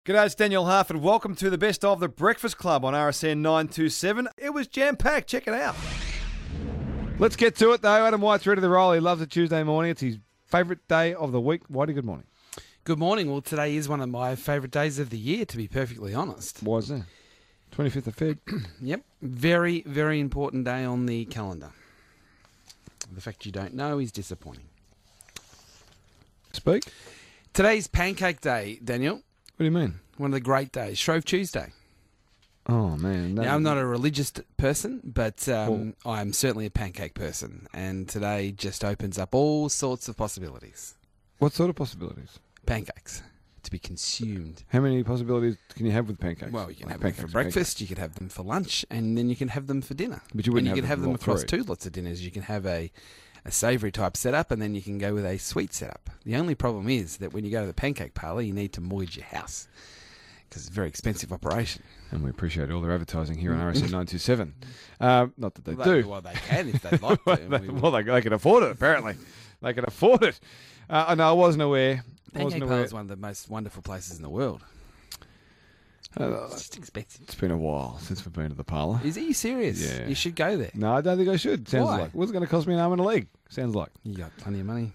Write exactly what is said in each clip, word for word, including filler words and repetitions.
G'day, it's Daniel Harford. Welcome to the best of the Breakfast Club on R S N nine two seven. It was jam-packed. Check it out. Let's get to it, though. Adam White's ready to roll. He loves a Tuesday morning. It's his favourite day of the week. Whitey, good morning. Good morning. Well, today is one of my favourite days of the year, to be perfectly honest. Why is that? twenty-fifth of February. Yep. Very, very important day on the calendar. The fact you don't know is disappointing. Speak. Today's Pancake Day, Daniel. What do you mean? One of the great days. Shrove Tuesday. Oh, man. Now, I'm not a religious person, but um, well, I'm certainly a pancake person. And today just opens up all sorts of possibilities. What sort of possibilities? Pancakes. To be consumed. How many possibilities can you have with pancakes? Well, you can like have them for breakfast, pancakes. You can have them for lunch, and then you can have them for dinner. But you wouldn't and you have can them have them across three. two lots of dinners. You can have a, a savoury type setup, and then you can go with a sweet setup. The only problem is that when you go to the pancake parlour, you need to mortgage your house because it's a very expensive operation. And we appreciate all their advertising here on R S N nine two seven. Um, not that they well, do. They, well, they can if they'd like to. they, we well, they, they can afford it, apparently. They can afford it. Uh, no, I wasn't aware. Pancake Parlour is one of the most wonderful places in the world. Uh, it's just expensive. It's been a while since we've been to the parlour. Is it? Are you serious? Yeah. You should go there. No, I don't think I should. Sounds Why? like. What's it going to cost me an arm and a leg? Sounds like. You got plenty of money.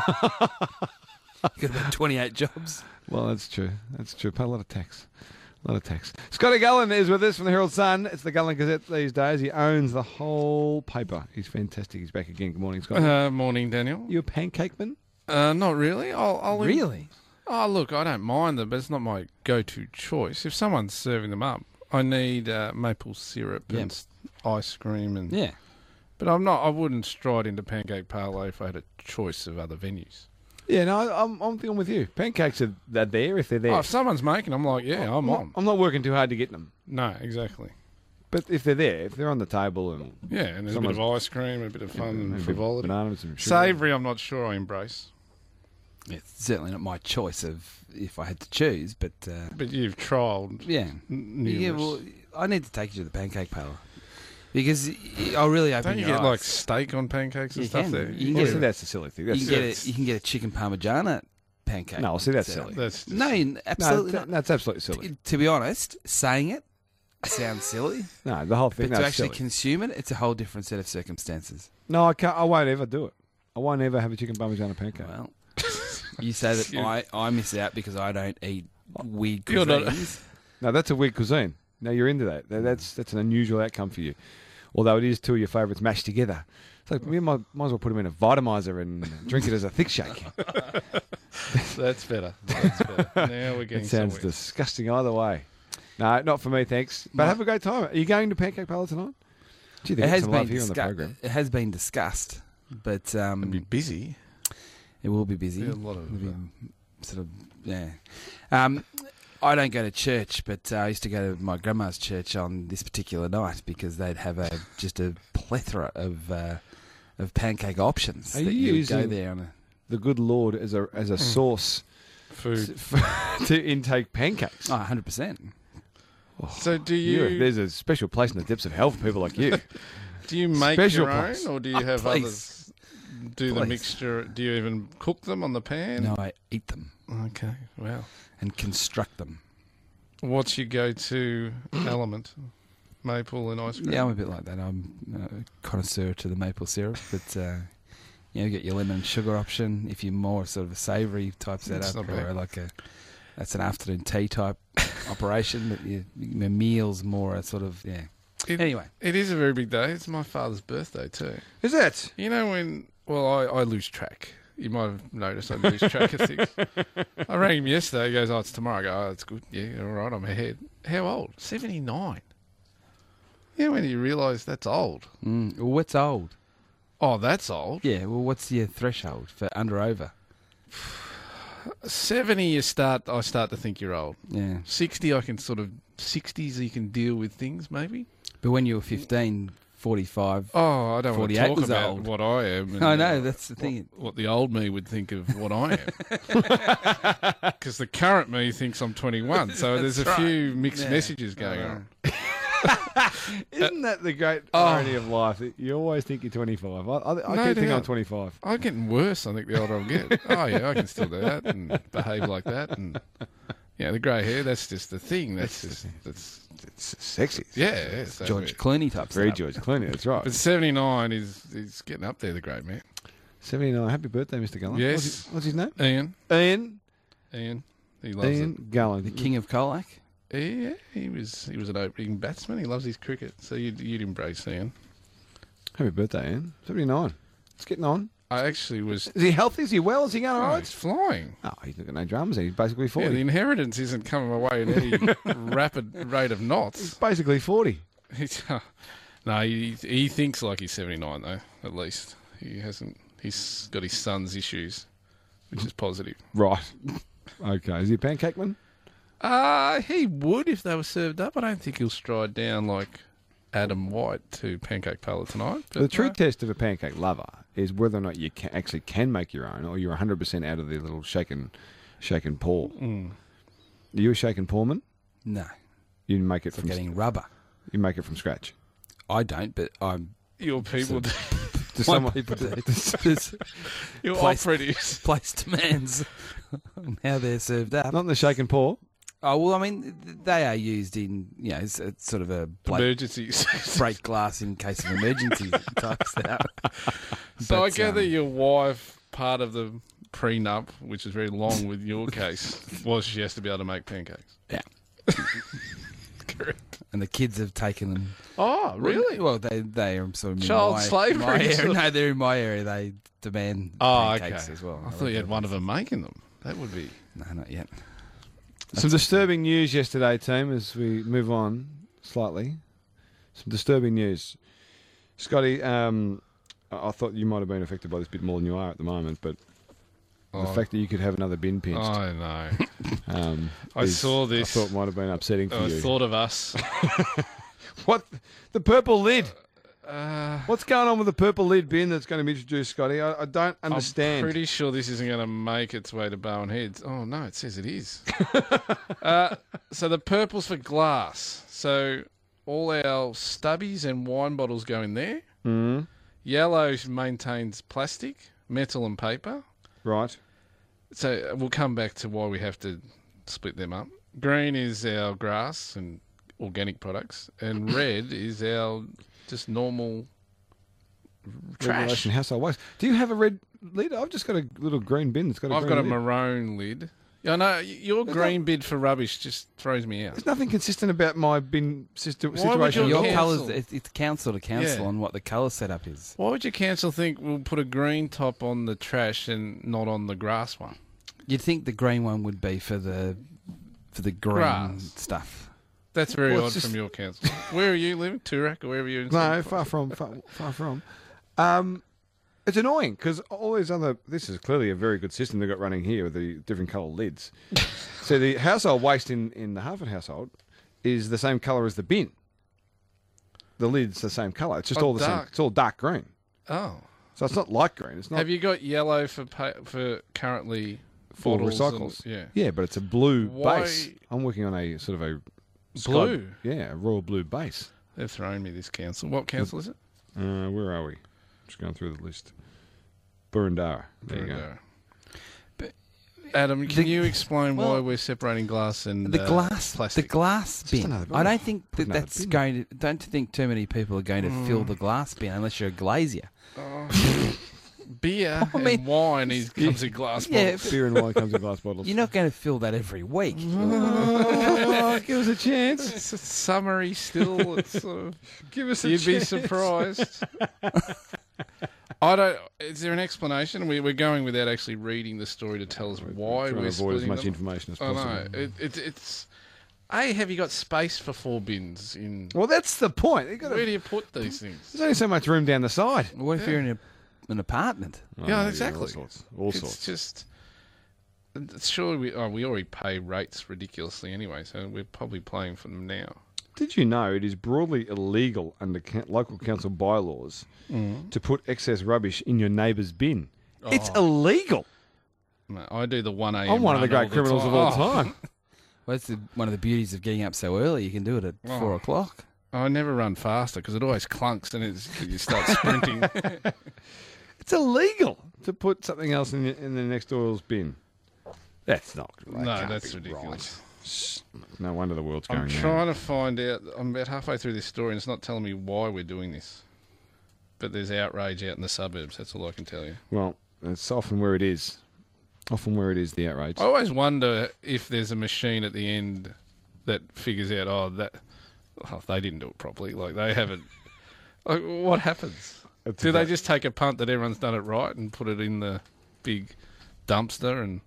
You got about twenty-eight jobs. Well, that's true. That's true. Pay a lot of tax. A lot of tax. Scotty Gullen is with us from the Herald Sun. It's the Gullen Gazette these days. He owns the whole paper. He's fantastic. He's back again. Good morning, Scotty. Uh, morning, Daniel. You a pancake man? Uh, not really. I'll, I'll Really? Oh, look, I don't mind them, but it's not my go-to choice. If someone's serving them up, I need uh, maple syrup Yep. and s- ice cream, and Yeah. but I'm not. I wouldn't stride into pancake parlour if I had a choice of other venues. Yeah, no, I'm, I'm thinking with you. Pancakes are they're there if they're there. Oh, if someone's making them, like, yeah, I'm not, on. I'm not working too hard to get them. No, exactly. But if they're there, if they're on the table and Yeah, and there's a bit of ice cream, and a bit of fun and maybe frivolity. bananas and sugar. Savoury, I'm not sure I embrace. It's certainly not my choice of if I had to choose, but uh, But you've trialled yeah, n- yeah. numerous. Well, I need to take you to the pancake parlour because I'll really open Don't you your get eyes. like steak on pancakes and You stuff can. there? You can Well, get see, it. that's a silly thing. you That's can get it's- a, you can get a chicken parmigiana pancake. No, see, that's So- silly. That's No, just- you- absolutely no, not. that's absolutely silly. To, to be honest, saying it sounds silly, No, the whole thing. but to that's actually silly. consume it, it's a whole different set of circumstances. No, I can't. I won't ever do it. I won't ever have a chicken parmigiana pancake. Well, you say that You- I, I miss out because I don't eat weird You're not- cuisines. No, that's a weird cuisine. No, you're into that. That- That's that's an unusual outcome for you. Although it is two of your favourites mashed together. So we might, might as well put them in a vitamizer and drink it as a thick shake. That's better. That's better. Now we're getting It sounds somewhere. disgusting either way. No, not for me, thanks. But No. have a great time. Are you going to Pancake Parlour tonight? Gee, It they has some been love here on the discussed. program. It has been discussed, but um, It'll be busy. it will be busy. Be a lot of, It'll be uh, sort of yeah. Um, I don't go to church, but uh, I used to go to my grandma's church on this particular night because they'd have a just a plethora of uh, of pancake options. Are that you you would go using- there on a The good Lord as a as a source Food. to, to intake pancakes. oh, one hundred percent. So do You're- you there's a special place in the depths of hell for people like you. do you make special your own, place. or do you Oh, have please. others do the Please. mixture? Do you even cook them on the pan? No, I eat them Okay. Wow. and construct them. What's your go-to element? Maple and ice cream. Yeah, I'm a bit like that. I'm a connoisseur to the maple syrup, but uh, you know, you get your lemon and sugar option. If you're more sort of a savoury type That's setup, not or bad. like a that's an afternoon tea type operation. But your, your meals more a sort of yeah. It, Anyway, it is a very big day. It's my father's birthday too. Is it? You know when? Well, I, I lose track. You might have noticed I lose track of things. I rang him yesterday. He goes, "Oh, it's tomorrow." I go, "Oh, that's good. Yeah, all right. I'm ahead." How old? seventy-nine. Yeah, when you realise that's old. mm, well, what's old? Oh, that's old. Yeah, well, what's your threshold for under over? seventy, you start. I start to think you're old. Yeah, sixty, I can sort of. sixties, you can deal with things maybe. but when you were fifteen, forty-five. Oh, I don't want to forty-eight talk was about old. what I am. And, I know uh, that's the what, thing. what the old me would think of what I am. Because the current me thinks I'm twenty-one. So there's a That's right. few mixed Yeah. messages going I on. Isn't that the great Oh. irony of life? That you always think you're twenty-five. I, I, I No keep thinking I'm doubt. twenty-five. I'm getting worse, I think, the older I get. Oh, yeah, I can still do that and behave like that and Yeah, the grey hair, that's just the thing. That's just, that's, It's sexy. yeah. yeah so George Clooney type Very stuff. George Clooney, that's right. But seventy-nine is, is getting up there, the great man. seventy-nine. Happy birthday, Mister Gullen. Yes. What's his, what's his name? Ian. Ian. Ian. He loves Ian Gullen. The king of Colac. it. Yeah, he was he was an opening batsman. He loves his cricket. So you'd, you'd embrace Ian. Happy birthday, Ian. seventy-nine. It's getting on. I actually was... Is he healthy? Is he well? Is he going all Oh, right? he's flying. Oh, he's not got no drums. He's basically Yeah, forty. the inheritance isn't coming away at any rapid rate of He's knots. basically forty. He's, no, he, he thinks like he's seventy-nine, though, at least. He hasn't... He's got his son's issues, which is positive. Right. Okay. Is he a pancake man? Uh, he would if they were served up. I don't think he'll stride down like Adam White to pancake parlour tonight. But The true no. test of a pancake lover is whether or not you can, actually can make your own, or you're one hundred percent out of the little shaken, shaken paw. Mm. Are you a shaken pawman? No, You make it it's from like getting rubber. you make it from scratch. I don't, but I'm. Your people, do. Does My someone people do. There's your Place- operatives. place demands on how they're served up. not in the shaken paw? Oh well, I mean, they are used in you know, it's, it's sort of a plate, Emergencies. break glass in case of emergency type setup. So I But, gather um, your wife, part of the prenup, which is very long with your case, was she has to be able to make pancakes. Yeah. Correct. And the kids have taken them. Oh, really? Well, they they are sort of in Child my, slavery, My sort area. of. No, they're in my area. They demand Oh, okay. pancakes as well. I thought you had one of them making them. That would be... No, not yet. Some disturbing news yesterday, team, as we move on slightly. Some disturbing news. Scotty, um, I I thought you might have been affected by this a bit more than you are at the moment, but Oh, the fact that you could have another bin pinched. I know. Um, I is- saw this. I thought might have been upsetting for I you. thought of us. What? The purple lid. Uh, What's going on with the purple lid bin that's going to be introduced, Scotty? I, I don't understand. I'm pretty sure this isn't going to make its way to Bowen Heads. Oh, no, it says it is. uh, so the purple's for glass. So all our stubbies and wine bottles go in there. Mm, Yellow maintains plastic, metal and paper. right. So we'll come back to why we have to split them up. Green is our grass and organic products. And red is our just normal trash. Regulation household waste. Do you have a red lid? I've just got a little green bin that's got a I've green got a lid. maroon lid. Yeah, no, your There's green bid for rubbish just throws me out. There's nothing consistent about my bin situ- Why situation. would your at Your all. council- colours, it's, it's council to council Yeah. on what the colour setup is. Why would your council think we'll put a green top on the trash and not on the grass one? You'd think the green one would be for the for the green Grass. stuff. That's very Well, odd it's just- from your council. Where are you living? Toorak or wherever you're in? No, Sydney? far from, far, far from. Um, it's annoying because all these other. This is clearly a very good system they've got running here with the different colour lids. So the household waste in, in the Harvard household is the same colour as the bin. The lid's the same colour. It's just Oh, all the same. dark. It's all dark green. Oh. So it's not light green. It's not Have you got yellow for pa- for currently for bottles recycles. and- yeah. Yeah, but it's a blue Why- base. I'm working on a sort of a sky- Blue? yeah, a royal blue base. They've thrown me this council. What council is it? Uh, where are we? Just going through the list. Burundara. There you go. Burundara. But- Adam, can The- you explain why well, we're separating glass and The uh, glass, plastic? the glass Just bin. another bin. I don't think Put that another that's bin. going to. Don't think too many people are going to fill Mm. the glass bin unless you're a glazier. Oh. Beer I mean- and wine is, comes in glass Yeah, bottles. Beer and wine comes in glass bottles. You're not going to fill that every week. Oh, give us a chance. It's a summary still. It's sort of, Give us a you'd be chance. surprised. I don't. Is there an explanation? We, we're going without actually reading the story to tell us why Trying to we're avoid as splitting much them. information as I possible. know. It, it, it's. A, have you got space for four bins? In Well, that's the point. You gotta, where do you put these things? there's only so much room down the side. What if Yeah. you're in a, an apartment? Yeah, Oh, exactly. All sorts. All It's sorts. just. it's Sure, we oh, we already pay rates ridiculously anyway, so we're probably paying for them now. Did you know it is broadly illegal under ca- local council bylaws to put excess rubbish in your neighbour's bin? It's Oh. illegal. No, I do the one a.m. I'm one of the run great criminals of all Oh. time. Well, that's the, one of the beauties of getting up so early. You can do it at Oh. four o'clock. I never run faster because it always clunks and it's, you start sprinting. It's illegal to put something else in, your, in the next door's bin. That's not right. no, Can't that's be ridiculous. right. No wonder the world's going I'm mad. trying to find out. I'm about halfway through this story, and it's not telling me why we're doing this. But there's outrage out in the suburbs. That's all I can tell you. Well, it's often where it is. Often where it is, the outrage. I always wonder if there's a machine at the end that figures out, oh, that oh, they didn't do it properly. Like, they haven't... Like, what happens? That's Do about- they just take a punt that everyone's done it right and put it in the big dumpster? And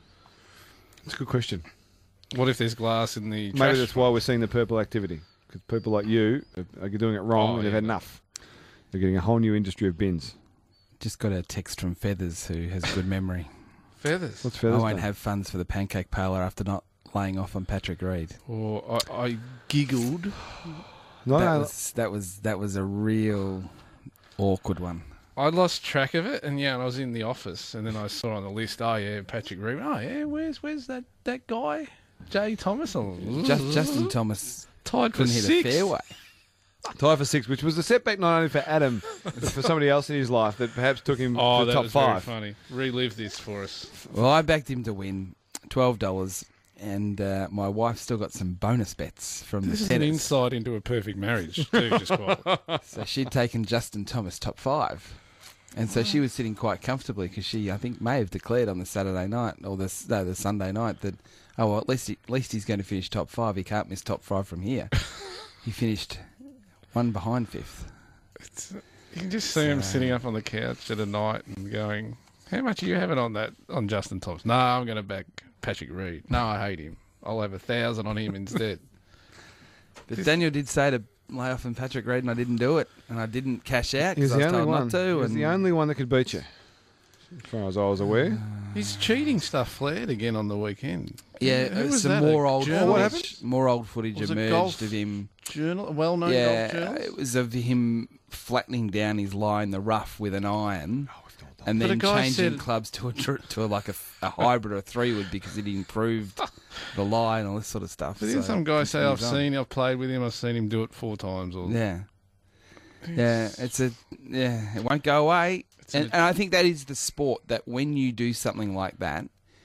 It's a good question. what if there's glass in the Maybe trash? that's why we're seeing the purple activity. Because people like you are, are doing it wrong Oh, and they've yeah. had enough. They're getting a whole new industry of bins. Just got a text from Feathers, who has good memory. Feathers. What's I feathers? won't done? have funds for the pancake parlour after not laying off on Patrick Reed. Or I, I giggled. No, that no, was that was that was a real awkward one. I lost track of it, and yeah, and I was in the office, and then I saw on the list, oh yeah, Patrick Reed. Oh yeah, where's where's that, that guy, Jay Thomas? Oh, Just, Justin Thomas tied for couldn't hit six. a fairway. tie for six, which was a setback not only for Adam, but for somebody else in his life that perhaps took him Oh, to the that top was five. very funny. Relive this for us. Well, I backed him to win twelve dollars, and uh, my wife still got some bonus bets from This the is an tennis. insight into a perfect marriage, too. Just quite. So she'd taken Justin Thomas top five. And so she was sitting quite comfortably because she, I think, may have declared on the Saturday night or the, no, the Sunday night that, oh, well, at least, he, at least he's going to finish top five. He can't miss top five from here. He finished one behind fifth. It's, you can just see him So- sitting up on the couch at a night and going, "How much are you having on that on Justin Thomas?" No, I'm going to back Patrick Reed. No, I hate him. I'll have a thousand on him instead. But Daniel did say to lay off on Patrick Reed, and I didn't do it. And I didn't cash out He was because I the was only told one. not to. He was and the only one that could beat you, as far as I was aware. His cheating stuff flared again on the weekend. Yeah, Who uh, was some that? more A old journalist? What footage. happened? More old footage Was it emerged golf? of him. Journal, well-known Yeah, golf journalist. it was of him flattening down his lie in the rough with an iron, and But a then guy changing said- clubs to a tr- to a, like a, a hybrid or a three wood because it improved the lie and all this sort of stuff. But then So some guy say, "I've continues on. seen, I've played with him, I've seen him do it four times." Or Yeah, yeah, it's a yeah, it won't go away, and, a- and I think that is the sport that when you do something like that,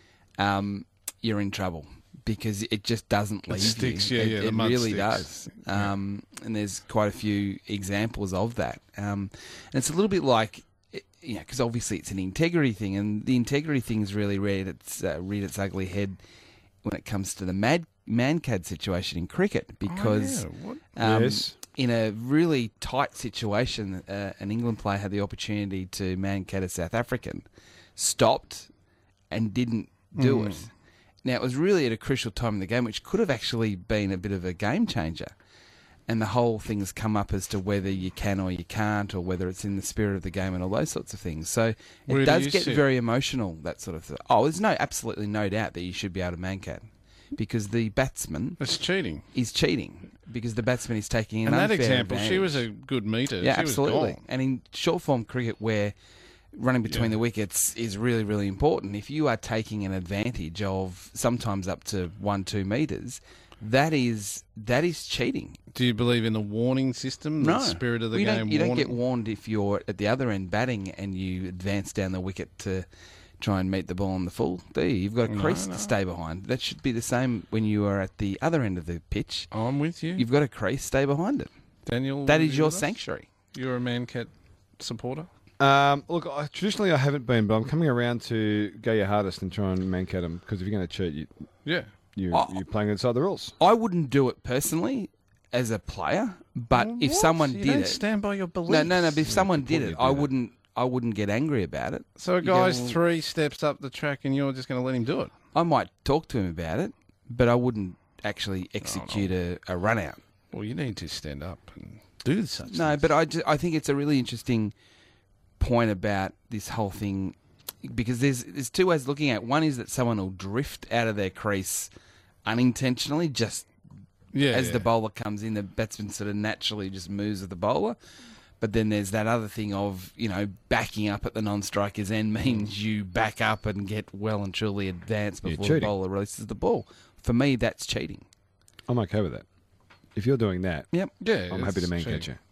um, you're in trouble. Because it just doesn't leave sticks, you. yeah, it, yeah, the it mud really sticks. does. Yeah. Um, and there's quite a few examples of that. Um, and it's a little bit like, you know, because obviously it's an integrity thing, and the integrity thing's really reared its uh, reared its ugly head when it comes to the mad Mancad situation in cricket. Because Oh, yeah. What? um, Yes. in a really tight situation, uh, an England player had the opportunity to Mancad a South African, stopped, and didn't do Mm. it. Now, it was really at a crucial time in the game, which could have actually been a bit of a game changer. And the whole thing has come up as to whether you can or you can't, or whether it's in the spirit of the game and all those sorts of things. So Where it do does you get sit? very emotional, that sort of thing. Oh, there's no, absolutely no doubt that you should be able to Mancad. Because the batsman It's cheating. is cheating. Because the batsman is taking an And that unfair example, she was a advantage. good meter. Yeah, she absolutely. Was gone. And in short form cricket, where running between Yeah. the wickets is really, really important. If you are taking an advantage of sometimes up to one, two metres, that is that is cheating. Do you believe in the warning system? The No, spirit of the you game. don't. You don't warning? get warned if you're at the other end batting and you advance down the wicket to try and meet the ball on the full. Do you? You've got a No, crease no. to stay behind. That should be the same when you are at the other end of the pitch. I'm with you, You've got a crease, stay behind it. Daniel. That you is your with us? sanctuary. You're a Mancat supporter. Um, look, I, traditionally I haven't been, but I'm coming around to go your hardest and try and mancat them because if you're going to cheat, you, Yeah. you, Oh. you're playing inside the rules. I wouldn't do it personally as a player, but if What? someone you did don't it, stand by your beliefs. no, no, no. But if someone did completely it, I do that. wouldn't. I wouldn't get angry about it. So a You go, guy's well- three steps up the track, and you're just going to let him do it. I might talk to him about it, but I wouldn't actually execute a, a run out. Well, you need to stand up and do such. No, things. but I, ju- I think it's a really interesting point about this whole thing because there's there's two ways of looking at it. One is that someone will drift out of their crease unintentionally, just yeah, as yeah. the bowler comes in, the batsman sort of naturally just moves with the bowler. But then there's that other thing of, you know, backing up at the non-striker's end means you back up and get well and truly advanced Yeah, before cheating. the bowler releases the ball. For me, that's cheating. I'm okay with that. If you're doing that, Yep. yeah, I'm happy to it's man cheating. catch you.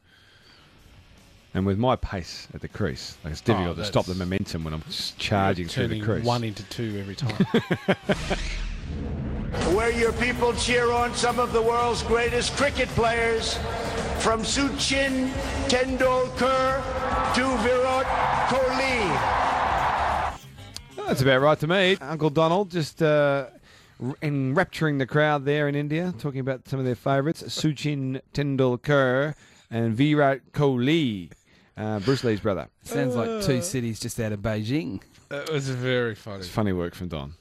And with my pace at the crease, like it's difficult to that's- stop the momentum when I'm just charging through the Turning crease. one into two every time. where your people cheer on some of the world's greatest cricket players, from Sachin Tendulkar to Virat Kohli. That's about right to me. Uncle Donald just uh, enrapturing the crowd there in India, talking about some of their favourites, Sachin Tendulkar and Virat Kohli, uh, Bruce Lee's brother. Sounds like two cities just out of Beijing. That was very funny. It's funny work from Don.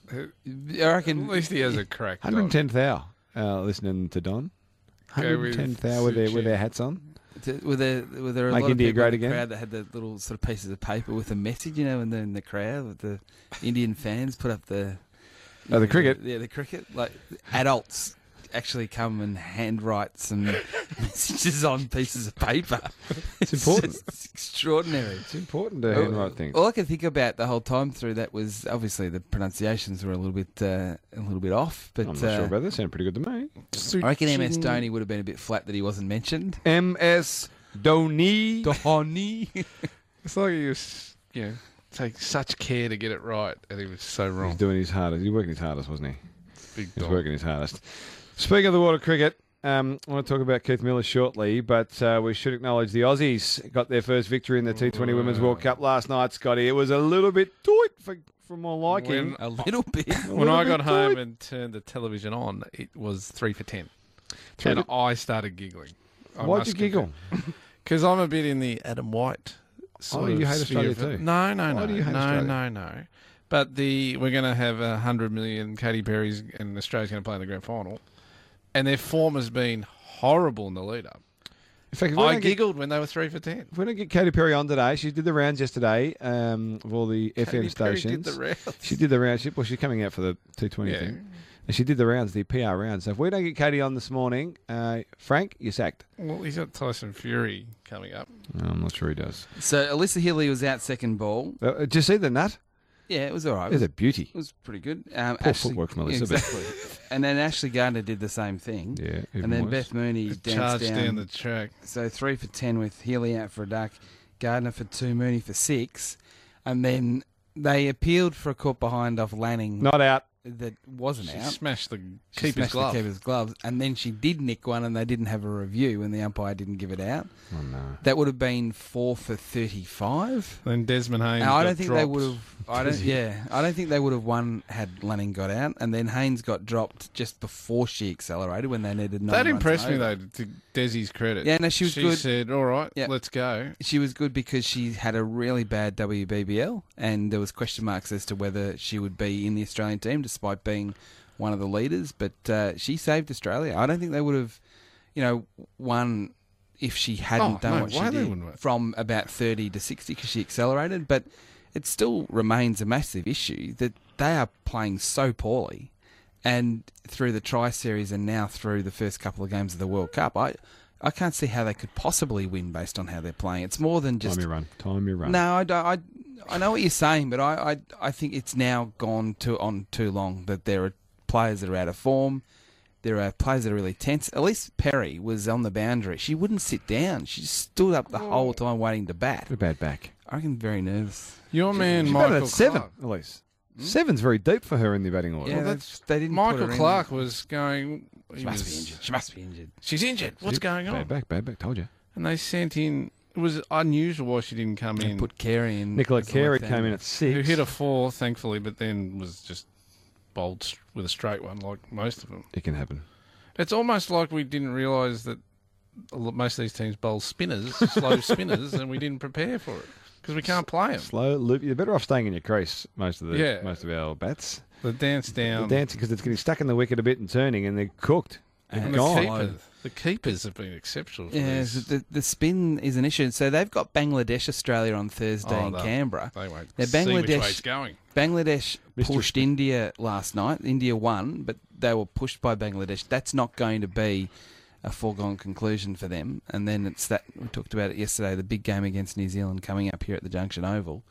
I reckon. At least he has a crack. one hundred ten thousand uh, listening to Don. one hundred ten thousand with their, with their hats on. Were there, were there a Make lot India of people great in the again? crowd that had the little sort of pieces of paper with a message, you know, and then in the crowd, with the Indian fans put up the... Oh, the cricket? Yeah, the cricket. Like, adults actually come and handwrite some messages on pieces of paper. It's important. It's extraordinary. It's important to handwrite things. All I could think about the whole time through that was obviously the pronunciations were a little bit uh, a little bit off, but I'm not uh, sure about that. Sounded pretty good to me. I reckon M S Dhoni would have been a bit flat that he wasn't mentioned. M S Dhoni. Dhoni. It's like he was, you know, take such care to get it right, and he was so wrong. He's doing his hardest. He's working his hardest, wasn't he? Big He's dog. working his hardest. Speaking of the water cricket, um, I want to talk about Keith Miller shortly, but uh, we should acknowledge the Aussies got their first victory in the T twenty Women's World Cup last night, Scotty. It was a little bit tight for, for my liking. When- A little bit. When I little got bit home tight. and turned the television on, it was three for ten, Three and for- I started giggling. I Why'd must you giggle? Because I'm a bit in the Adam White. Sort Oh, of you hate sphere Australia of- too? No, no, Why no, do you hate no, Australia? no, no. But the we're going to have a hundred million Katy Perry's, and Australia's going to play in the grand final, and their form has been horrible in the lead up. In fact, if we, I don't get, giggled when they were three for ten. if we don't get Katy Perry on today, she did the rounds yesterday um, of all the F M Katy Perry stations. did the rounds. She did the rounds. She, well, she's coming out for the T twenty Yeah. thing. And she did the rounds, the P R rounds. So if we don't get Katie on this morning, uh, Frank, you're sacked. Well, he's got Tyson Fury coming up. I'm not sure he does. So Alyssa Healy was out second ball. Uh, did you see the nut? Yeah, it was all right. It It's was, a beauty. it was pretty good. Um, Poor Ashley, footwork from Alyssa, but- Exactly. And then Ashley Gardner did the same thing. Yeah. even And then worse. Beth Mooney danced Charged down. down the track. So three for ten with Healy out for a duck, Gardner for two, Mooney for six. And then they appealed for a caught behind off Lanning Not out. that wasn't She out. smashed the She keeper's smashed glove. the keeper's gloves. And then she did nick one and they didn't have a review and the umpire didn't give it out. Oh, no. That would have been four for thirty-five. Then Desmond Haynes. And I got don't think they dropped. would have. I don't. Yeah, I don't think they would have won had Lanning got out, and then Haynes got dropped just before she accelerated when they needed. nine That runs impressed me over. though. To Desi's credit. Yeah, no, she was she good. said, "All right, Yeah. let's go." She was good because she had a really bad W B B L, and there was question marks as to whether she would be in the Australian team, despite being one of the leaders. But uh, she saved Australia. I don't think they would have, you know, won if she hadn't Oh, done no what she way they did wouldn't have. from about thirty to sixty because she accelerated. But it still remains a massive issue that they are playing so poorly, and through the Tri Series and now through the first couple of games of the World Cup, I. I can't see how they could possibly win based on how they're playing. It's more than just Time you run. Time you run. no, I don't. I, I know what you're saying, but I, I, I think it's now gone to on too long that there are players that are out of form. There are players that are really tense. At least Perry was on the boundary. She wouldn't sit down. She just stood up the whole time waiting to bat. A bad back. I reckon very nervous. Your man She batted Michael at seven, Clark. at least. Seven's very deep for her in the batting order. Yeah, Well, that's, they didn't. put Michael her in. Clark was going. She he must was- be injured. She must be injured. She's injured. What's going Bad on? back, bad back. Told you. And they sent in. It was unusual why she didn't come They in. put Carey in. Nicola as the Carey left-hander. came in at six. Who hit a four, thankfully, but then was just bowled s- with a straight one, like most of them. It can happen. It's almost like we didn't realise that a lot- most of these teams bowl spinners, slow spinners, and we didn't prepare for it because we can't play them. Slow loop. You're better off staying in your crease. Most of the Yeah. most of our bats. The dance down. The dancing because it's getting stuck in the wicket a bit and turning, and they're cooked. They're And and the, gone. keepers, the keepers have been exceptional. For Yeah, this. so the, the spin is an issue. So they've got Bangladesh, Australia on Thursday Oh, in they'll- Canberra. They won't Now, see which way Bangladesh- it's going. Bangladesh Mister pushed India last night. India won, but they were pushed by Bangladesh. That's not going to be a foregone conclusion for them. And then it's that, we talked about it yesterday, the big game against New Zealand coming up here at the Junction Oval.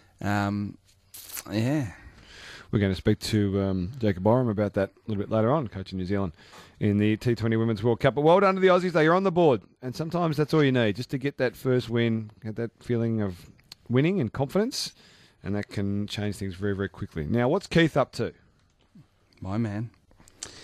Um, yeah. We're going to speak to um, Jacob Oram about that a little bit later on, coaching New Zealand in the T twenty Women's World Cup. But well done to the Aussies, though. You're on the board. And sometimes that's all you need, just to get that first win, get that feeling of winning and confidence. And that can change things very, very quickly. Now, what's Keith up to? My man.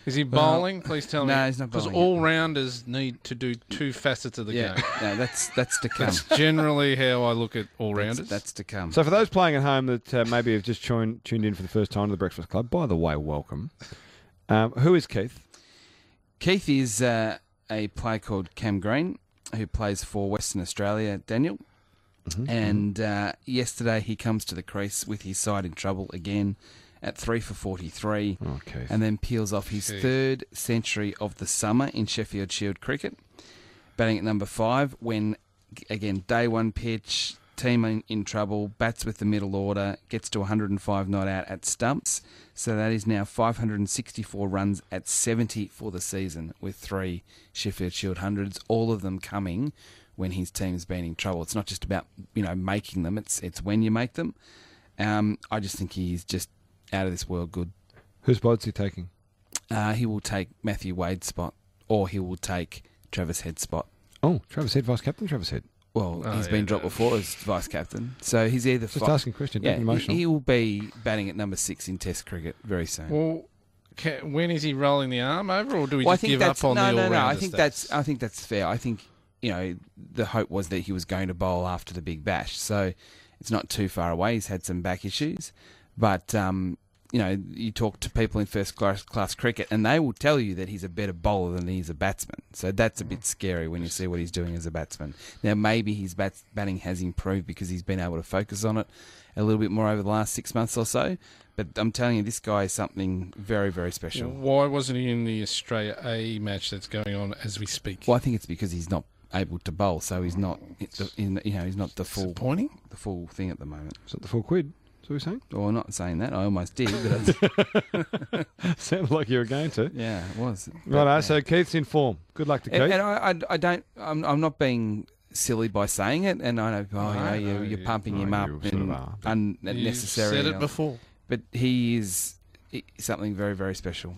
Is he bowling? Please tell me. No, he's not Because bowling. all rounders need to do two facets of the Yeah, game. no, that's that's to come. That's generally how I look at all That's, rounders. that's to come. So for those playing at home that uh, maybe have just tuned, tuned in for the first time to the Breakfast Club, by the way, welcome. Um, who is Keith? Keith is uh, a player called Cam Green, who plays for Western Australia, Daniel. Mm-hmm. And uh, yesterday he comes to the crease with his side in trouble again at three for forty-three. Oh, Keith. And then peels off his Keith. third century of the summer in Sheffield Shield cricket. Batting at number five when, again, day one pitch, team in, in trouble, bats with the middle order, gets to one hundred five not out at stumps. So that is now five hundred sixty-four runs at seventy for the season with three Sheffield Shield hundreds, all of them coming when his team's been in trouble. It's not just about, you know, making them, it's it's when you make them. Um, I just think he's just out of this world good. Whose spot's he taking? Uh, he will take Matthew Wade's spot, or he will take Travis Head's spot. Oh, Travis Head, Vice Captain Travis Head. Well, Oh, he's yeah, been dropped no. before as vice captain, so he's either Just fi- asking a question, Yeah, don't be emotional. he, he will be batting at number six in Test cricket very soon. Well, ca when is he rolling the arm over, or do we Well, I just think give that's up on no, the no, all-rounder no. I think status? that's I think that's fair. I think you know the hope was that he was going to bowl after the Big Bash, so it's not too far away. He's had some back issues, but um, you know you talk to people in first class, class cricket, and they will tell you that he's a better bowler than he's a batsman. So that's a bit scary when you see what he's doing as a batsman. Now maybe his bats, batting has improved because he's been able to focus on it a little bit more over the last six months or so. But I'm telling you, this guy is something very, very special. Why wasn't he in the Australia A match that's going on as we speak? Well, I think it's because he's not able to bowl, so he's not in. You know, he's not the full Disappointing. the full thing at the moment. Is that the full quid? Is that what you're saying? Well, I'm not saying that. I almost did, but it's, Sounded like you were going to. yeah, it was. But, Righto, yeah. so Keith's in form. Good luck to Keith. and, and I, I, I don't. I'm, I'm not being silly by saying it, and I know, oh, you know, No, you, no, you're you- pumping no, him up you sort and of are, but- unnecessary. You've said it before. But he is he- something very, very special.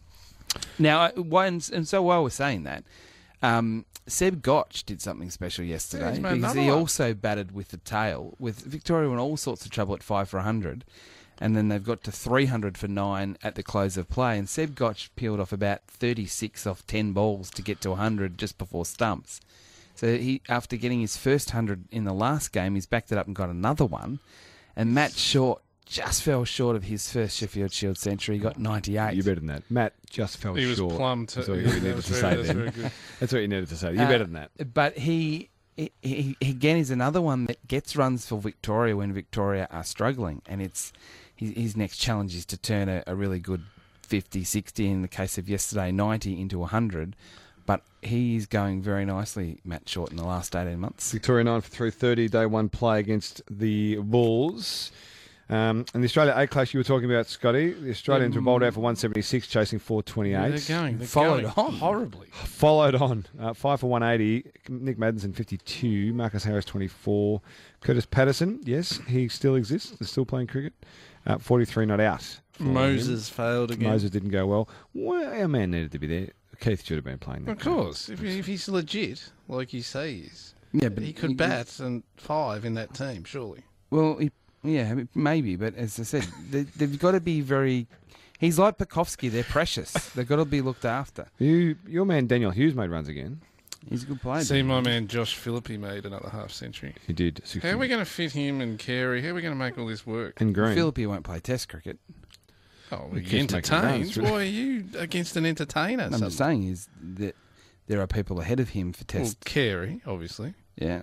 Now, uh, one, and so while we're saying that, um, Seb Gotch did something special yesterday he's made because another he one. also batted with the tail, with Victoria in all sorts of trouble at five for one hundred, and then they've got to three hundred for nine at the close of play, and Seb Gotch peeled off about thirty-six off ten balls to get to one hundred just before stumps. So he, after getting his first one hundred in the last game, he's backed it up and got another one, and Matt Short just fell short of his first Sheffield Shield century. He got ninety-eight. You better than that. Matt just fell He was short. plumb to. That's what you yeah, needed that was to very, say that's then. very good. That's what you needed to say. You Uh, better than that. But he, he, he, again, is another one that gets runs for Victoria when Victoria are struggling. And it's his, his next challenge is to turn a, a really good fifty, sixty, in the case of yesterday, ninety into one hundred. But he's going very nicely, Matt Short, in the last eighteen months. Victoria nine for three thirty, day one play against the Bulls. Um, and the Australia A clash you were talking about, Scotty, the Australians were bowled out for one seventy-six, chasing four twenty-eight. Yeah, they're going. They're Followed going on. horribly. Followed on, uh, five for one eighty. Nick Maddinson, fifty-two. Marcus Harris, twenty-four. Curtis Patterson, yes, he still exists. They're still playing cricket. Uh, forty-three not out. for him. Moses failed again. Moses didn't go well. Well, our man needed to be there. Keith should have been playing that Of course, if, if he's legit, like you say he is, Yeah, but he could bat and five in that team, surely. Well, he, yeah, maybe. But as I said, they, they've got to be very. He's like Pekovsky. They're precious. They've got to be looked after. You, your man Daniel Hughes made runs again. He's a good player. See, Dan. my man Josh Philippi made another half century. He did. sixty. How are we going to fit him and Carey? How are we going to make all this work? And Green. Philippi won't play Test cricket. Oh, He he keeps making entertains. runs, Why are you against an entertainer? I'm suddenly? just saying is that there are people ahead of him for Well, Test. Carey, obviously. Yeah.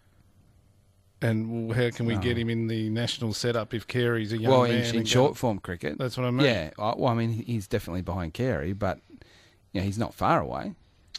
And well, how can we Oh. get him in the national setup if Carey's a young Well, man? in, in and short go- form cricket. That's what I mean. Yeah. I- Well, I mean, he's definitely behind Carey, but yeah, he's not far away.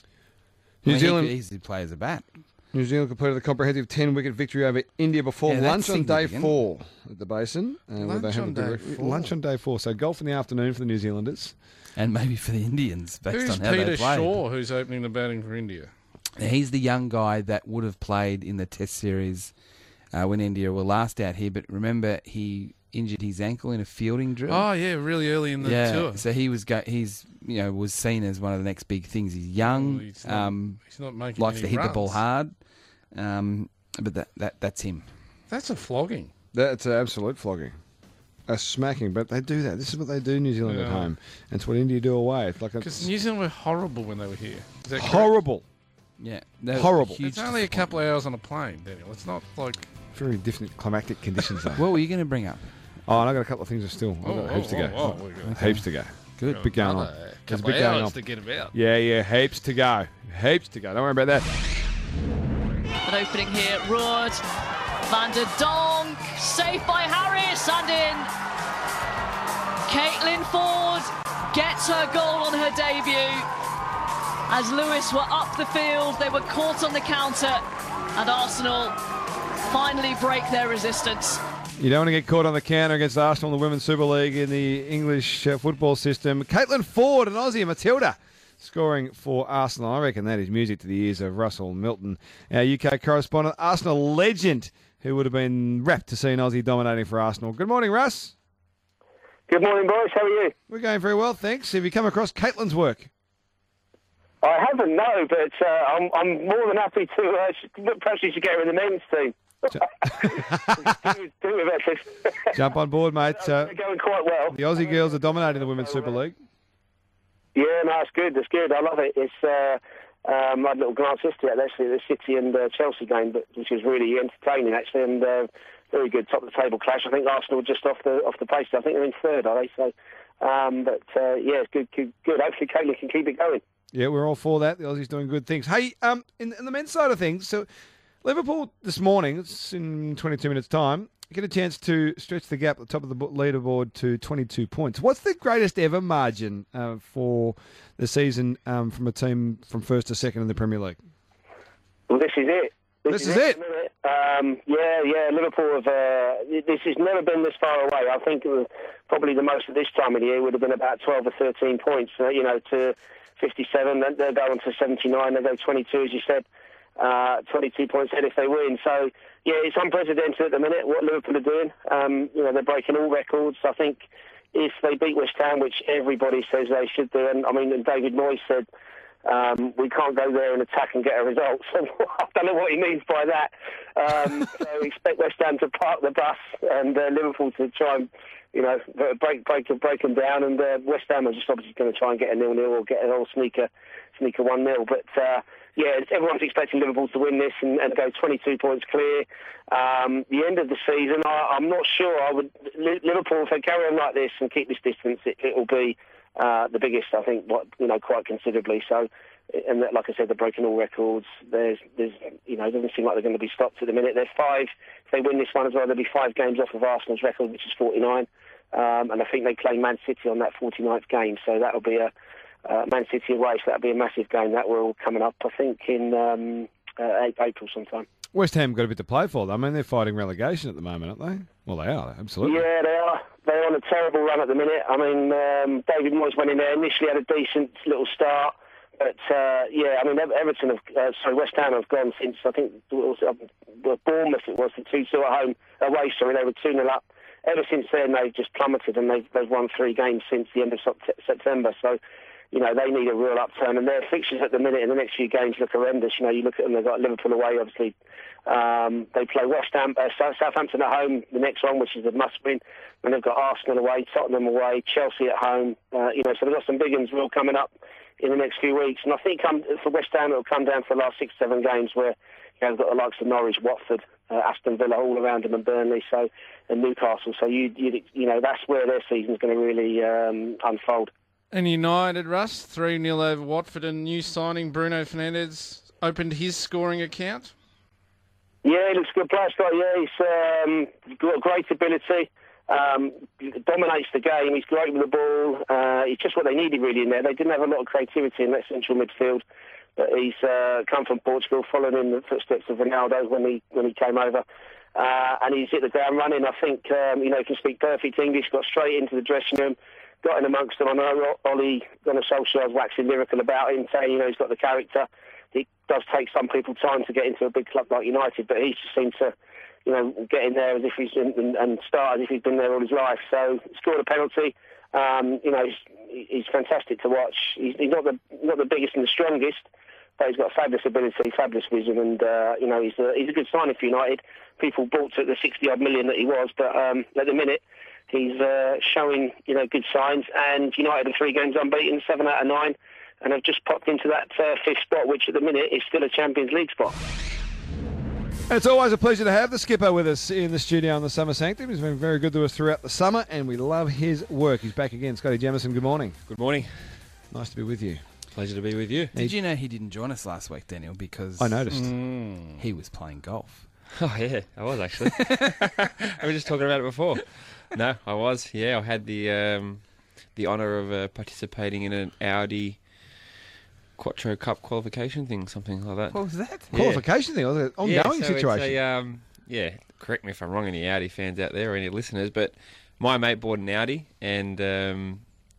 New I mean, Zealand, he could easily play as a bat. New Zealand completed a comprehensive ten-wicket victory over India before Yeah, lunch that's on day significant. four at the Basin. Uh, where Lunch they have on a good day rec- four. Lunch on day four. So golf in the afternoon for the New Zealanders. And maybe for the Indians, based Who's on how Peter they play. Shaw, who's opening the batting for India? He's the young guy that would have played in the Test series uh, when India were last out here. But remember, he injured his ankle in a fielding drill. Oh, yeah, really early in the yeah, tour. so he was go- he's you know was seen as one of the next big things. He's young, Well, he's not- um, He's not making likes to any hit the ball runs. hard, um, but that, that that's him. That's a flogging. That's an absolute flogging. a smacking, but they do that. This is what they do, New Zealand Yeah. at home. And it's what India do away. It's like a Because New Zealand were horrible when they were here. Is that correct? horrible, Yeah, that was Horrible. a huge It's only a couple of hours on a plane, Daniel. It's not like... very different climatic conditions. Though. What were you going to bring up? Oh, and I got a couple of things to still. I've got Oh, heaps to oh, go. oh, oh, we got- Heaps to go. Good. Bit going on. Another There's a couple bit of going hours on. to get about. Yeah, yeah, heaps to go. Heaps to go. Don't worry about that. An opening here, Roord, Van der Donk, saved by Harris, and in. Caitlin Ford gets her goal on her debut. As Lewis were up the field, they were caught on the counter, and Arsenal finally break their resistance. You don't want to get caught on the counter against Arsenal in the Women's Super League in the English uh, football system. Caitlin Ford, an Aussie, Matilda, scoring for Arsenal. I reckon that is music to the ears of Russell Milton, our U K correspondent, Arsenal legend, who would have been rapt to see an Aussie dominating for Arsenal. Good morning, Russ. Good morning, boys. How are you? We're going very well, thanks. Have you come across Caitlin's work? I haven't, no, but uh, I'm, I'm more than happy to. Uh, sh- perhaps you should get her in the men's team. do, do with it. Jump on board, mate. Uh, They're going quite well. the Aussie girls are dominating the Women's Super League. Yeah, no, it's good. It's good. I love it. It's. Uh, um, I had a little glance yesterday, actually, at the City and uh, Chelsea game, but which was really entertaining, actually, and uh, very good top of the table clash. I think Arsenal are just off the off the pace. I think they're in third, are they? So, um, but uh, yeah, it's good, good, good. Hopefully, Caitlin can keep it going. Yeah, we're all for that. The Aussies doing good things. Hey, um, in, in the men's side of things, so Liverpool this morning, it's in twenty-two minutes' time, get a chance to stretch the gap at the top of the bo- leaderboard to twenty-two points. What's the greatest ever margin uh, for the season um, from a team from first to second in the Premier League? Well, this is it. This is it. isn't it? Um, yeah, yeah. Liverpool have. Uh, this has never been this far away. I think it was probably the most at this time of the year would have been about twelve or thirteen points. Uh, you know, to fifty-seven. Then they'll go on to seventy-nine. They'll go twenty-two, as you said. Uh, twenty-two points ahead if they win. So yeah, it's unprecedented at the minute what Liverpool are doing. Um, you know, they're breaking all records. I think if they beat West Ham, which everybody says they should do, and I mean, and David Moyes said. Um, we can't go there and attack and get a result. So I don't know what he means by that. Um, so expect West Ham to park the bus and uh, Liverpool to try and, you know, break break break them down. And uh, West Ham are just obviously going to try and get a nil-nil or get an old sneaker sneaker one nil. But uh, yeah, everyone's expecting Liverpool to win this and, and go twenty-two points clear. Um, the end of the season, I, I'm not sure. I would Liverpool, if they carry on like this and keep this distance, it, it will be. Uh, the biggest, I think, what you know, quite considerably. So, and that, like I said, they're breaking all records. There's, there's, you know, it doesn't seem like they're going to be stopped at the minute. There's five. If they win this one as well, there'll be five games off of Arsenal's record, which is forty-nine. Um, and I think they play Man City on that forty-ninth game. So that'll be a uh, Man City away. So that'll be a massive game. That will coming up, I think, in um, uh, April sometime. West Ham got a bit to play for, though. I mean, they're fighting relegation at the moment, aren't they? Well, they are, absolutely. Yeah, they are. They're on a terrible run at the minute. I mean, um, David Moyes went in there, initially had a decent little start. But, uh, yeah, I mean, Everton have, uh, sorry, West Ham have gone since, I think, it was, uh, Bournemouth it was, the two two at home, away, sorry, they were two nil up. Ever since then, they've just plummeted and they've, they've won three games since the end of September. So, you know, they need a real upturn. And their fixtures at the minute in the next few games look horrendous. You know, you look at them, they've got Liverpool away, obviously. Um, they play West Ham, uh, Southampton at home, the next one, which is a must-win. And they've got Arsenal away, Tottenham away, Chelsea at home. Uh, you know, so they've got some big ones real coming up in the next few weeks. And I think um, for West Ham, it'll come down to the last six, seven games where you know, they've got the likes of Norwich, Watford, uh, Aston Villa all around them, and Burnley, so and Newcastle. So you, you, you know, that's where their season's going to really um, unfold. And United, Russ, three nil over Watford, and new signing Bruno Fernandes opened his scoring account. Yeah, he looks a good player, Scott. Yeah, he's um, got great ability, um, dominates the game. He's great with the ball. Uh, he's just what they needed really in there. They didn't have a lot of creativity in that central midfield, but he's uh, come from Portugal, following in the footsteps of Ronaldo when he when he came over. Uh, and he's hit the ground running. I think um, you know he can speak perfect English. Got straight into the dressing room, got in amongst them. I know Ollie Gunnar Solskjaer's waxing lyrical about him, saying you know he's got the character. It does take some people time to get into a big club like United, but he just seemed to, you know, get in there as if he's in, and, and start as if he's been there all his life. So scored a penalty. Um, you know, he's, he's fantastic to watch. He's, he's not the not the biggest and the strongest, but he's got fabulous ability, fabulous vision, and uh, you know, he's a, he's a good signing for United. People bought to the sixty odd million that he was, but um, at the minute, he's uh, showing, you know, good signs. And United are three games unbeaten, seven out of nine, and have just popped into that uh, fifth spot, which at the minute is still a Champions League spot. It's always a pleasure to have the skipper with us in the studio on the Summer Sanctum. He's been very good to us throughout the summer, and we love his work. He's back again. Scotty Jamieson, good morning. Good morning. Nice to be with you. Pleasure to be with you. Did you know he didn't join us last week, Daniel? Because I noticed. Mm. he was playing golf. Oh, yeah, I was actually. I was just talking about it before. No, I was. Yeah, I had the um, the honour of uh, participating in an Audi Quattro Cup qualification thing, something like that. What was that? Yeah. Qualification thing, was it? Ongoing yeah, so situation. It's a, um, yeah, correct me if I'm wrong, any Audi fans out there or any listeners, but my mate bought an Audi, and um,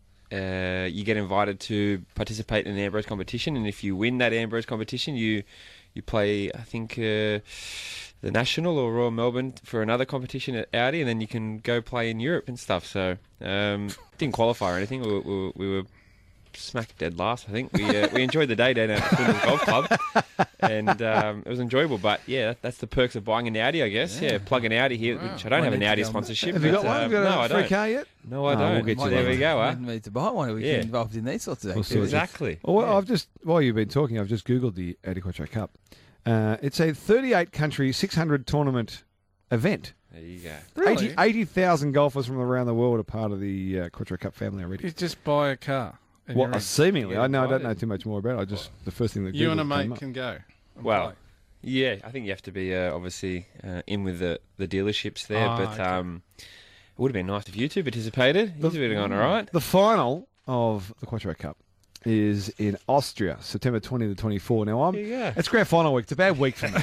uh, you get invited to participate in an Ambrose competition, and if you win that Ambrose competition, you you play, I think, uh, the National or Royal Melbourne for another competition at Audi, and then you can go play in Europe and stuff. So um, didn't qualify or anything. We, we, we were smack dead last, I think. We uh, we enjoyed the day down at the Swindon Golf Club, and um, it was enjoyable. But yeah, that, that's the perks of buying an Audi, I guess. Yeah, Yeah. plug an Audi here, Wow. which I don't Might have an need to Audi go on- sponsorship. Have you got but, one? um, Have you got no, a I free don't. car yet? No, I Oh, don't. we'll get you there one. we go. Huh? Might need to buy one. We Yeah. get involved in these sorts of We'll activities. sort Exactly. Well, Yeah. I've just while you've been talking, I've just googled the Audi Quattro Cup. Uh, it's a thirty-eight country, six hundred tournament event. There you go. Really? eighty eighty thousand golfers from around the world are part of the uh, Quattro Cup family already. You just buy a car. and Well, you're uh, in. seemingly, Yeah, I know I don't invited. know too much more about it. I just the first thing that You Googled and a came mate up. can go. and Well, play. yeah, I think you have to be uh, obviously uh, in with the, the dealerships there, Ah, but okay. um, it would have been nice if you two participated. You two would have gone all right. The final of the Quattro Cup is in Austria, September twentieth to twenty-fourth. Now, I'm, There you go. it's grand final week. It's a bad week for me.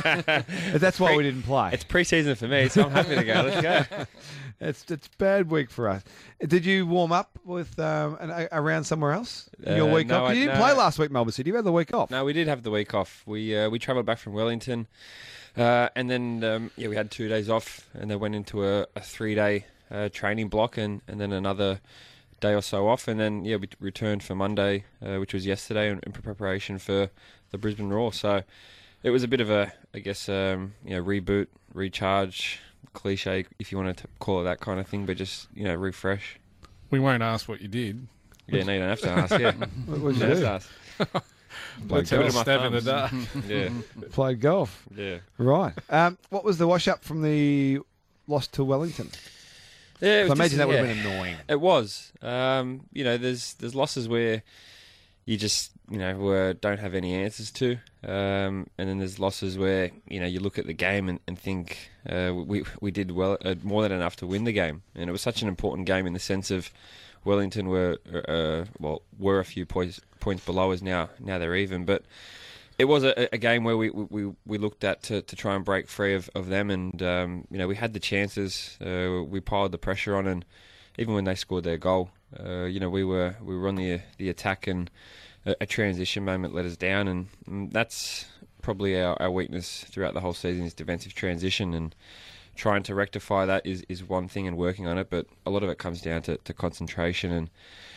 That's why we didn't play. It's pre-season for me, so I'm happy to go. Let's go. It's it's bad week for us. Did you warm up with um, an, a, around somewhere else? Your Uh, week no, off? I- You didn't no. play last week, Melbourne City. You had the week off. No, we did have the week off. We uh, we travelled back from Wellington, uh, and then um, yeah, we had two days off, and then went into a, a three-day uh, training block, and, and then another day or so off, and then yeah, we t- returned for Monday, uh, which was yesterday, in, in preparation for the Brisbane Roar. So it was a bit of a, I guess, um, you know, reboot, recharge, cliche if you want to call it that kind of thing, but just you know, refresh. We won't ask what you did. Yeah, no, you don't have to ask. Yeah, What what did you you don't do? have to ask. Let's Put have it a in my stab in the thumbs. dark. Yeah, Played golf. yeah. Right. Um, what was the wash up from the loss to Wellington? Yeah, it I was imagine just- that would have yeah. been annoying. It was. Um, you know, there's there's losses where you just you know uh, don't have any answers to, um, and then there's losses where you know you look at the game and, and think uh, we we did well uh, more than enough to win the game, and it was such an important game in the sense of Wellington were uh, well were a few points points below us now now they're even, but it was a, a game where we, we, we looked at to, to try and break free of, of them, and um, you know we had the chances. Uh, we piled the pressure on, and even when they scored their goal, uh, you know we were we were on the the attack, and a, a transition moment let us down, and, and that's probably our, our weakness throughout the whole season is defensive transition, and trying to rectify that is, is one thing and working on it, but a lot of it comes down to, to concentration and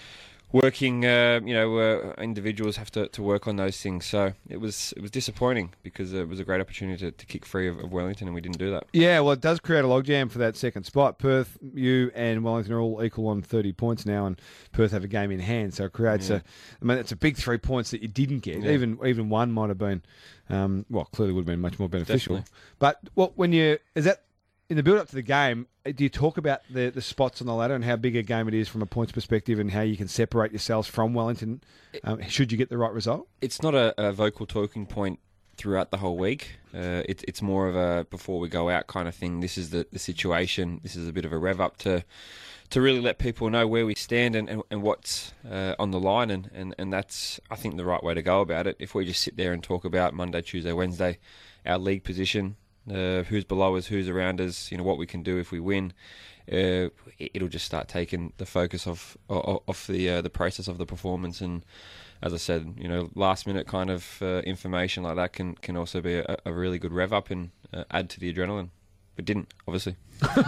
working, uh, you know, uh, individuals have to, to work on those things. So it was it was disappointing because it was a great opportunity to, to kick free of, of Wellington, and we didn't do that. Yeah, well, it does create a logjam for that second spot. Perth, you and Wellington are all equal on thirty points now, and Perth have a game in hand, so it creates Yeah. a. I mean, it's a big three points that you didn't get. Yeah. Even even one might have been, um, well, clearly would have been much more beneficial. Definitely. But what when you is that in the build up to the game? Do you talk about the the spots on the ladder and how big a game it is from a points perspective, and how you can separate yourselves from Wellington? Um, should you get the right result? It's not a, a vocal talking point throughout the whole week. Uh, it, it's more of a before we go out kind of thing. This is the, the situation. This is a bit of a rev up to to really let people know where we stand and, and, and what's uh, on the line. And, and, and that's, I think, the right way to go about it. If we just sit there and talk about Monday, Tuesday, Wednesday, our league position, uh, who's below us, who's around us, you know, what we can do if we win, uh, it'll just start taking the focus off off, off the uh, the process of the performance. And as I said, you know, last minute kind of uh, information like that can, can also be a, a really good rev up and uh, add to the adrenaline. But didn't, obviously.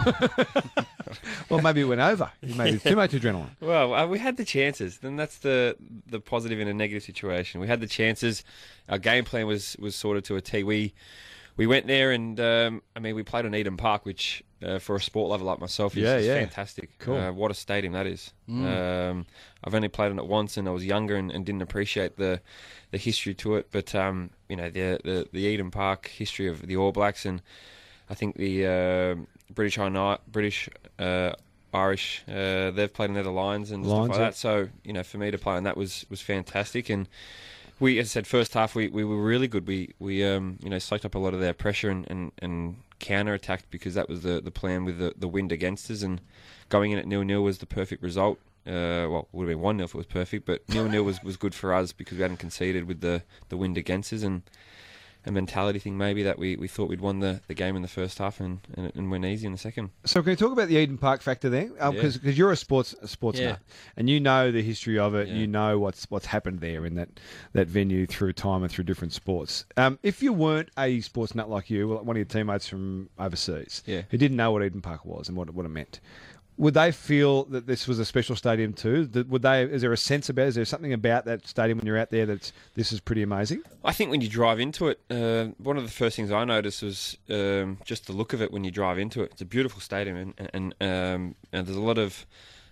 Well, maybe it went over. Maybe it's too much adrenaline. Well, uh, we had the chances. Then that's the the positive in a negative situation. We had the chances. Our game plan was, was sorted to a T. We we went there and um, I mean we played on Eden Park, which uh, for a sport lover like myself is, Yeah, is yeah. fantastic. Cool. Uh, what a stadium that is. Um, I've only played on it once, and I was younger and, and didn't appreciate the the history to it. But um, you know, the, the the Eden Park history of the All Blacks, and I think the uh, British British uh, Irish, uh, they've played in the Lions and Lions, stuff like yeah. that. So you know, for me to play on that was was fantastic. And we, as I said, first half we, we were really good. We we um, you know soaked up a lot of their pressure and, and, and counter attacked because that was the, the plan with the, the wind against us. And going in at nil nil was the perfect result. Uh, well, it would have been one nil if it was perfect, but nil nil was, was good for us because we hadn't conceded with the, the wind against us, and a mentality thing maybe that we, we thought we'd won the, the game in the first half and, and, and went easy in the second. So can you talk about the Eden Park factor there? Because Yeah. you're a sports a sports Yeah. nut, and you know the history of it. Yeah. You know what's what's happened there in that, that venue through time and through different sports. Um, if you weren't a sports nut like you, one of your teammates from overseas, Yeah. who didn't know what Eden Park was and what it, what it meant, would they feel that this was a special stadium too? That- Would they? Is there a sense about? Is there something about that stadium when you're out there that's this is pretty amazing? I think when you drive into it, uh, one of the first things I noticed was um, just the look of it when you drive into it. It's a beautiful stadium, and, and, um, and there's a lot of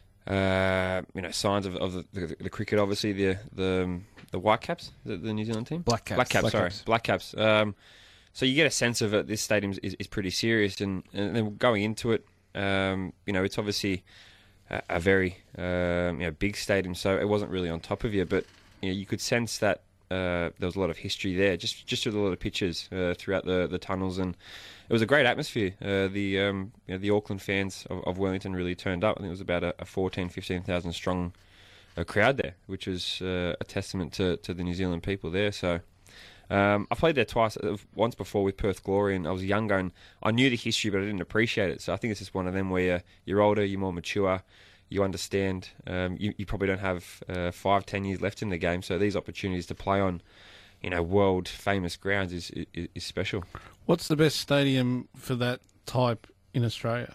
uh, you know signs of, of the, the, the cricket. Obviously, the the um, the Whitecaps, the, the New Zealand team, Black Caps. Black Caps, Black sorry, Caps. Black Caps. Um, so you get a sense of it. This stadium is, is pretty serious, and, and then going into it, um, you know, it's obviously a, a very um, you know big stadium, so it wasn't really on top of you, but you know, you could sense that uh, there was a lot of history there, just just with a lot of pictures uh, throughout the, the tunnels, and it was a great atmosphere. Uh, the um, you know, the Auckland fans of, of Wellington really turned up. I think it was about a, a fourteen, fifteen thousand strong uh, crowd there, which was uh, a testament to, to the New Zealand people there. So um, I played there twice, uh, once before with Perth Glory, and I was younger and I knew the history, but I didn't appreciate it. So I think it's just one of them where you're, you're older, you're more mature, you understand. Um, you, you probably don't have uh, five, ten years left in the game, so these opportunities to play on, you know, world famous grounds is, is is special. What's the best stadium for that type in Australia?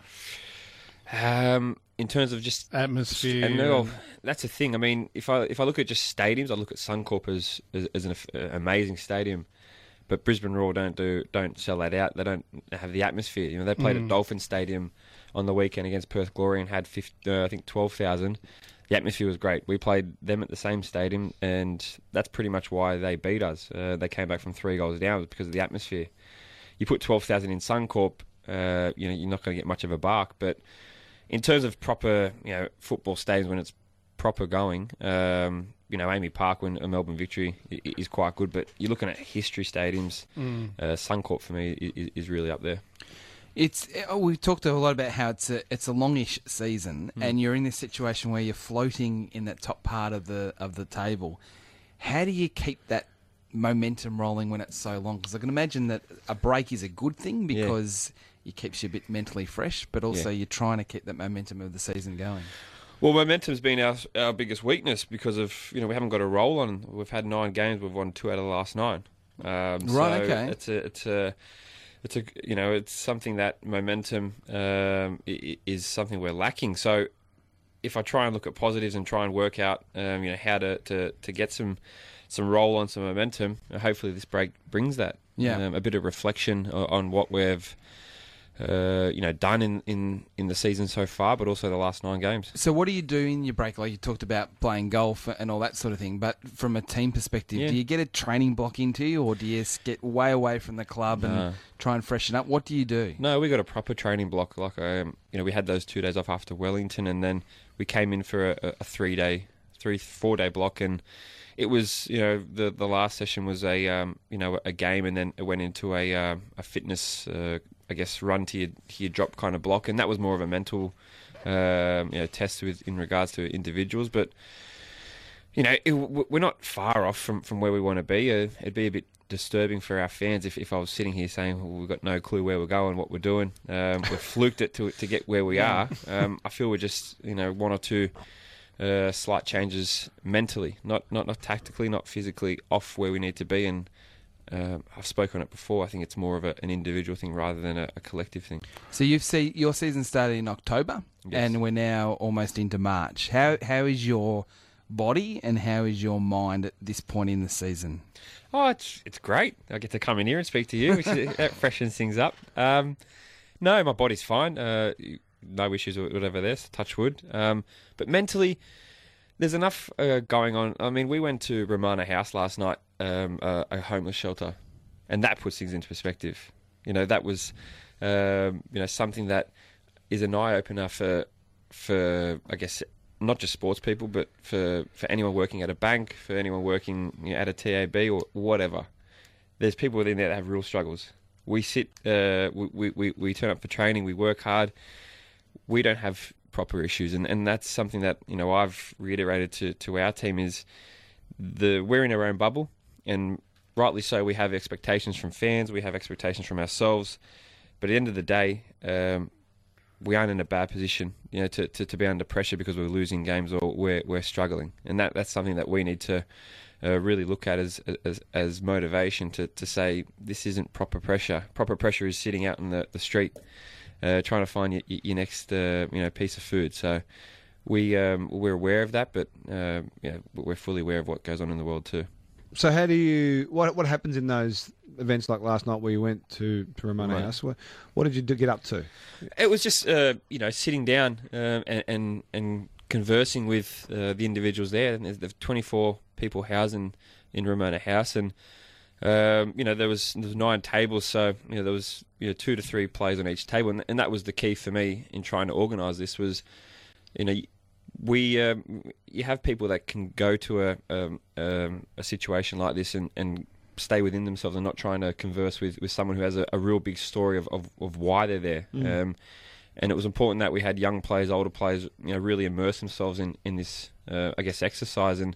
Um, in terms of just Atmosphere. and no, that's the thing. I mean, if I if I look at just stadiums, I look at Suncorp as as, as an uh, amazing stadium. But Brisbane Roar don't do don't sell that out. They don't have the atmosphere. You know, they played Mm. at Dolphin Stadium on the weekend against Perth Glory and had fifty, uh, I think twelve thousand. The atmosphere was great. We played them at the same stadium, and that's pretty much why they beat us. Uh, they came back from three goals down was because of the atmosphere. You put twelve thousand in Suncorp, uh, you know, you're not going to get much of a bark. But in terms of proper, you know, football stadiums when it's proper going, um, you know, Amy Park when a Melbourne Victory i- i- is quite good. But you're looking at history stadiums. Mm. Uh, Suncorp for me is, is really up there. It's oh, we've talked a lot about how it's a it's a longish season, and you're in this situation where you're floating in that top part of the of the table. How do you keep that momentum rolling when it's so long? Because I can imagine that a break is a good thing Yeah. because it keeps you a bit mentally fresh, but also Yeah. you're trying to keep that momentum of the season going. Well, momentum's been our our biggest weakness because of you know we haven't got a roll on. We've had nine games, we've won two out of the last nine. Um, Right, so okay. It's a it's a it's a you know it's something that momentum um, i- i- is something we're lacking. So if I try and look at positives and try and work out um, you know how to, to, to get some some roll on some momentum, uh, hopefully this break brings that. Yeah. Um, a bit of reflection o- on what we've uh, you know done in, in, in the season so far, but also the last nine games. So what do you do in your break? Like you talked about playing golf and all that sort of thing, but from a team perspective, Yeah. do you get a training block into you, or do you s- get way away from the club No. and try and freshen up? What do you do? No, we got a proper training block. Like, um, you know, we had those two days off after Wellington, and then we came in for a, a three day, three four day block, and it was, you know, the the last session was a, um, you know, a game, and then it went into a um, a fitness, uh, I guess, run to your to your drop kind of block, and that was more of a mental, um, you know, test with in regards to individuals, but. You know, it, we're not far off from, from where we want to be. Uh, it'd be a bit disturbing for our fans if, if I was sitting here saying well, we've got no clue where we're going, what we're doing. Um, we've fluked it to to get where we are. Um, I feel we're just you know one or two uh, slight changes mentally, not, not not tactically, not physically, off where we need to be. And um, I've spoken on it before. I think it's more of a, an individual thing rather than a, a collective thing. So you've seen your season started in October, Yes. and we're now almost into March. How how is your body and how is your mind at this point in the season? Oh, it's it's great. I get to come in here and speak to you, which is, that freshens things up. Um, No, my body's fine. Uh, no issues or whatever there, so touch wood. Um, but mentally, there's enough uh, going on. I mean, we went to Romana House last night, um, a, a homeless shelter, and that puts things into perspective. You know, that was, um, you know, something that is an eye-opener for, for I guess, not just sports people, but for, for anyone working at a bank, for anyone working, you know, at a T A B or whatever. There's people within there that have real struggles. We sit, uh, we, we, we turn up for training, we work hard. We don't have proper issues, and, and that's something that, you know, I've reiterated to, to our team is the we're in our own bubble, and rightly so. We have expectations from fans, we have expectations from ourselves, but at the end of the day, um, we aren't in a bad position, you know, to, to, to be under pressure because we're losing games or we're we're struggling, and that that's something that we need to uh, really look at as as as motivation to, to say this isn't proper pressure. Proper pressure is sitting out in the, the street, uh, trying to find your, your next uh, you know piece of food. So we um, we're aware of that, but uh, yeah, we're fully aware of what goes on in the world too. So how do you what what happens in those events like last night where you went to, to Ramona Right. House? What, what did you do, get up to? It was just uh, you know sitting down um, and, and and conversing with uh, the individuals there. And there's twenty-four people housing in Ramona House, and um, you know there was there was nine tables, so you know there was you know two to three players on each table, and, and that was the key for me in trying to organise this. Was you know we um, you have people that can go to a um, um, a situation like this and, and stay within themselves and not trying to converse with, with someone who has a, a real big story of, of, of why they're there. Mm. Um, and it was important that we had young players, older players, you know, really immerse themselves in in this, uh, I guess, exercise. And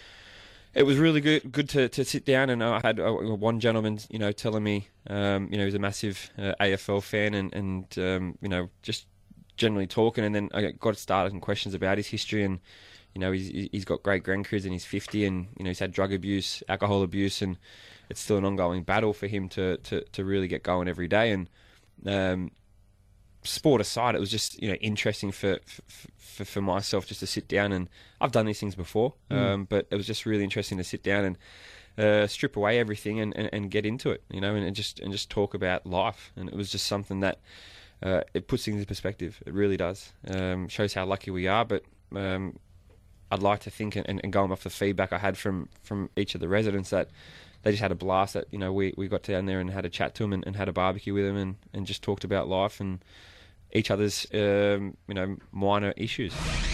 it was really good good to, to sit down. And I had uh, one gentleman, you know, telling me, um, you know, he's a massive uh, A F L fan, and and um, you know, just generally talking. And then I got started on questions about his history, and you know, he's he's got great grandkids and he's fifty, and you know, he's had drug abuse, alcohol abuse, and it's still an ongoing battle for him to to, to really get going every day. And um, sport aside, it was just you know interesting for, for for myself just to sit down, and I've done these things before, mm. um, but it was just really interesting to sit down and uh, strip away everything and, and, and get into it, you know, and, and just and just talk about life. And it was just something that uh, it puts things in perspective. It really does. Um, shows how lucky we are, but um, I'd like to think, and, and going off the feedback I had from, from each of the residents, that they just had a blast. That you know we, we got down there and had a chat to them and, and had a barbecue with them and, and just talked about life and each other's um, you know minor issues.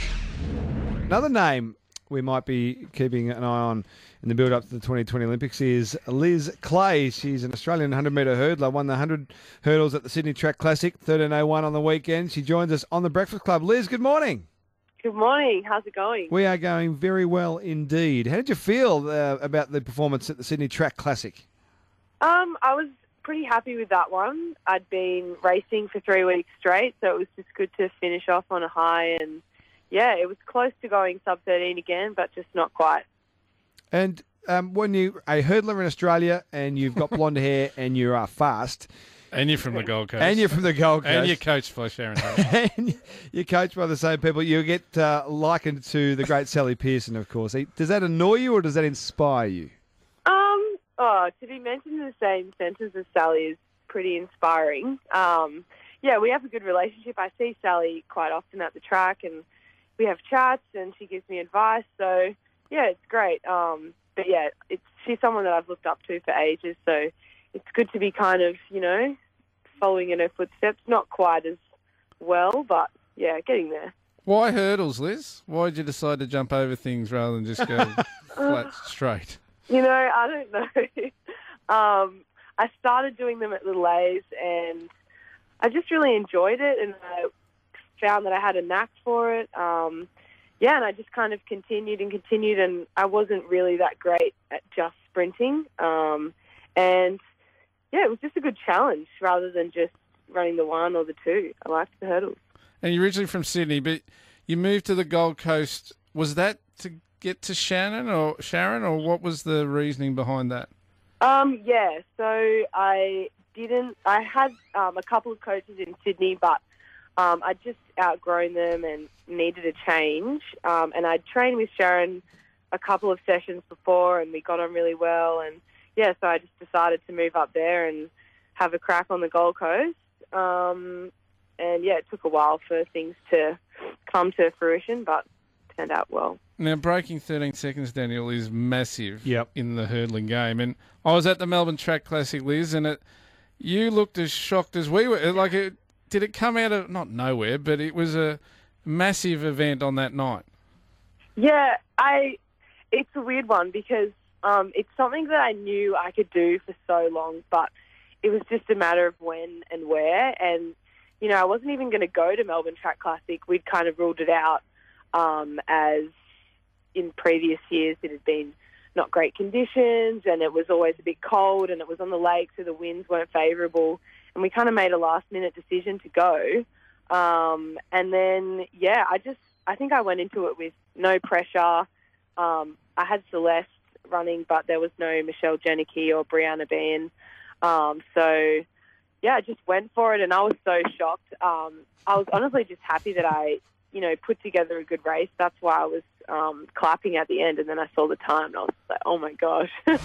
Another name we might be keeping an eye on in the build-up to the twenty twenty Olympics is Liz Clay. She's an Australian one hundred metre hurdler, won the one hundred hurdles at the Sydney Track Classic, thirteen oh one on the weekend. She joins us on the Breakfast Club. Liz, good morning. Good morning. How's it going? We are going very well indeed. How did you feel uh, about the performance at the Sydney Track Classic? Um, I was pretty happy with that one. I'd been racing for three weeks straight, so it was just good to finish off on a high. And, yeah, it was close to going sub thirteen again, but just not quite. And um, when you're a hurdler in Australia and you've got blonde hair and you are fast... And you're from the Gold Coast. And you're from the Gold Coast. And you're coached by Sharon Hayes. And you're coached by the same people. You get uh, likened to the great Sally Pearson, of course. Does that annoy you or does that inspire you? Um, oh, to be mentioned in the same sentence as Sally is pretty inspiring. Um, yeah, we have a good relationship. I see Sally quite often at the track, and we have chats, and she gives me advice. So, yeah, it's great. Um, but, yeah, it's she's someone that I've looked up to for ages, so it's good to be kind of, you know, following in her footsteps. Not quite as well, but, yeah, getting there. Why hurdles, Liz? Why did you decide to jump over things rather than just go flat straight? You know, I don't know. um, I started doing them at Little A's, and I just really enjoyed it, and I found that I had a knack for it. Um, yeah, and I just kind of continued and continued, and I wasn't really that great at just sprinting. Um, and... Yeah, it was just a good challenge rather than just running the one or the two. I liked the hurdles. And you're originally from Sydney, but you moved to the Gold Coast. Was that to get to Shannon or Sharon, or what was the reasoning behind that? Um, yeah, so I didn't. I had um, a couple of coaches in Sydney, but um, I'd just outgrown them and needed a change. Um, and I'd trained with Sharon a couple of sessions before, and we got on really well. And yeah, so I just decided to move up there and have a crack on the Gold Coast. Um, and, yeah, it took a while for things to come to fruition, but turned out well. Now, breaking thirteen seconds, Daniel, is massive Yep. in the hurdling game. And I was at the Melbourne Track Classic, Liz, and it, you looked as shocked as we were. Like, it, did it come out of, not nowhere, but it was a massive event on that night? Yeah, I. It's a weird one because um, it's something that I knew I could do for so long, but it was just a matter of when and where. And, you know, I wasn't even going to go to Melbourne Track Classic. We'd kind of ruled it out um, as in previous years it had been not great conditions and it was always a bit cold and it was on the lake, so the winds weren't favourable. And we kind of made a last-minute decision to go. Um, and then, yeah, I just, I think I went into it with no pressure. Um, I had Celeste running, but there was no Michelle Janicki or Brianna Bean. Um, so, yeah, I just went for it, and I was so shocked. Um, I was honestly just happy that I, you know, put together a good race. That's why I was um, clapping at the end, and then I saw the time, and I was like, oh, my gosh.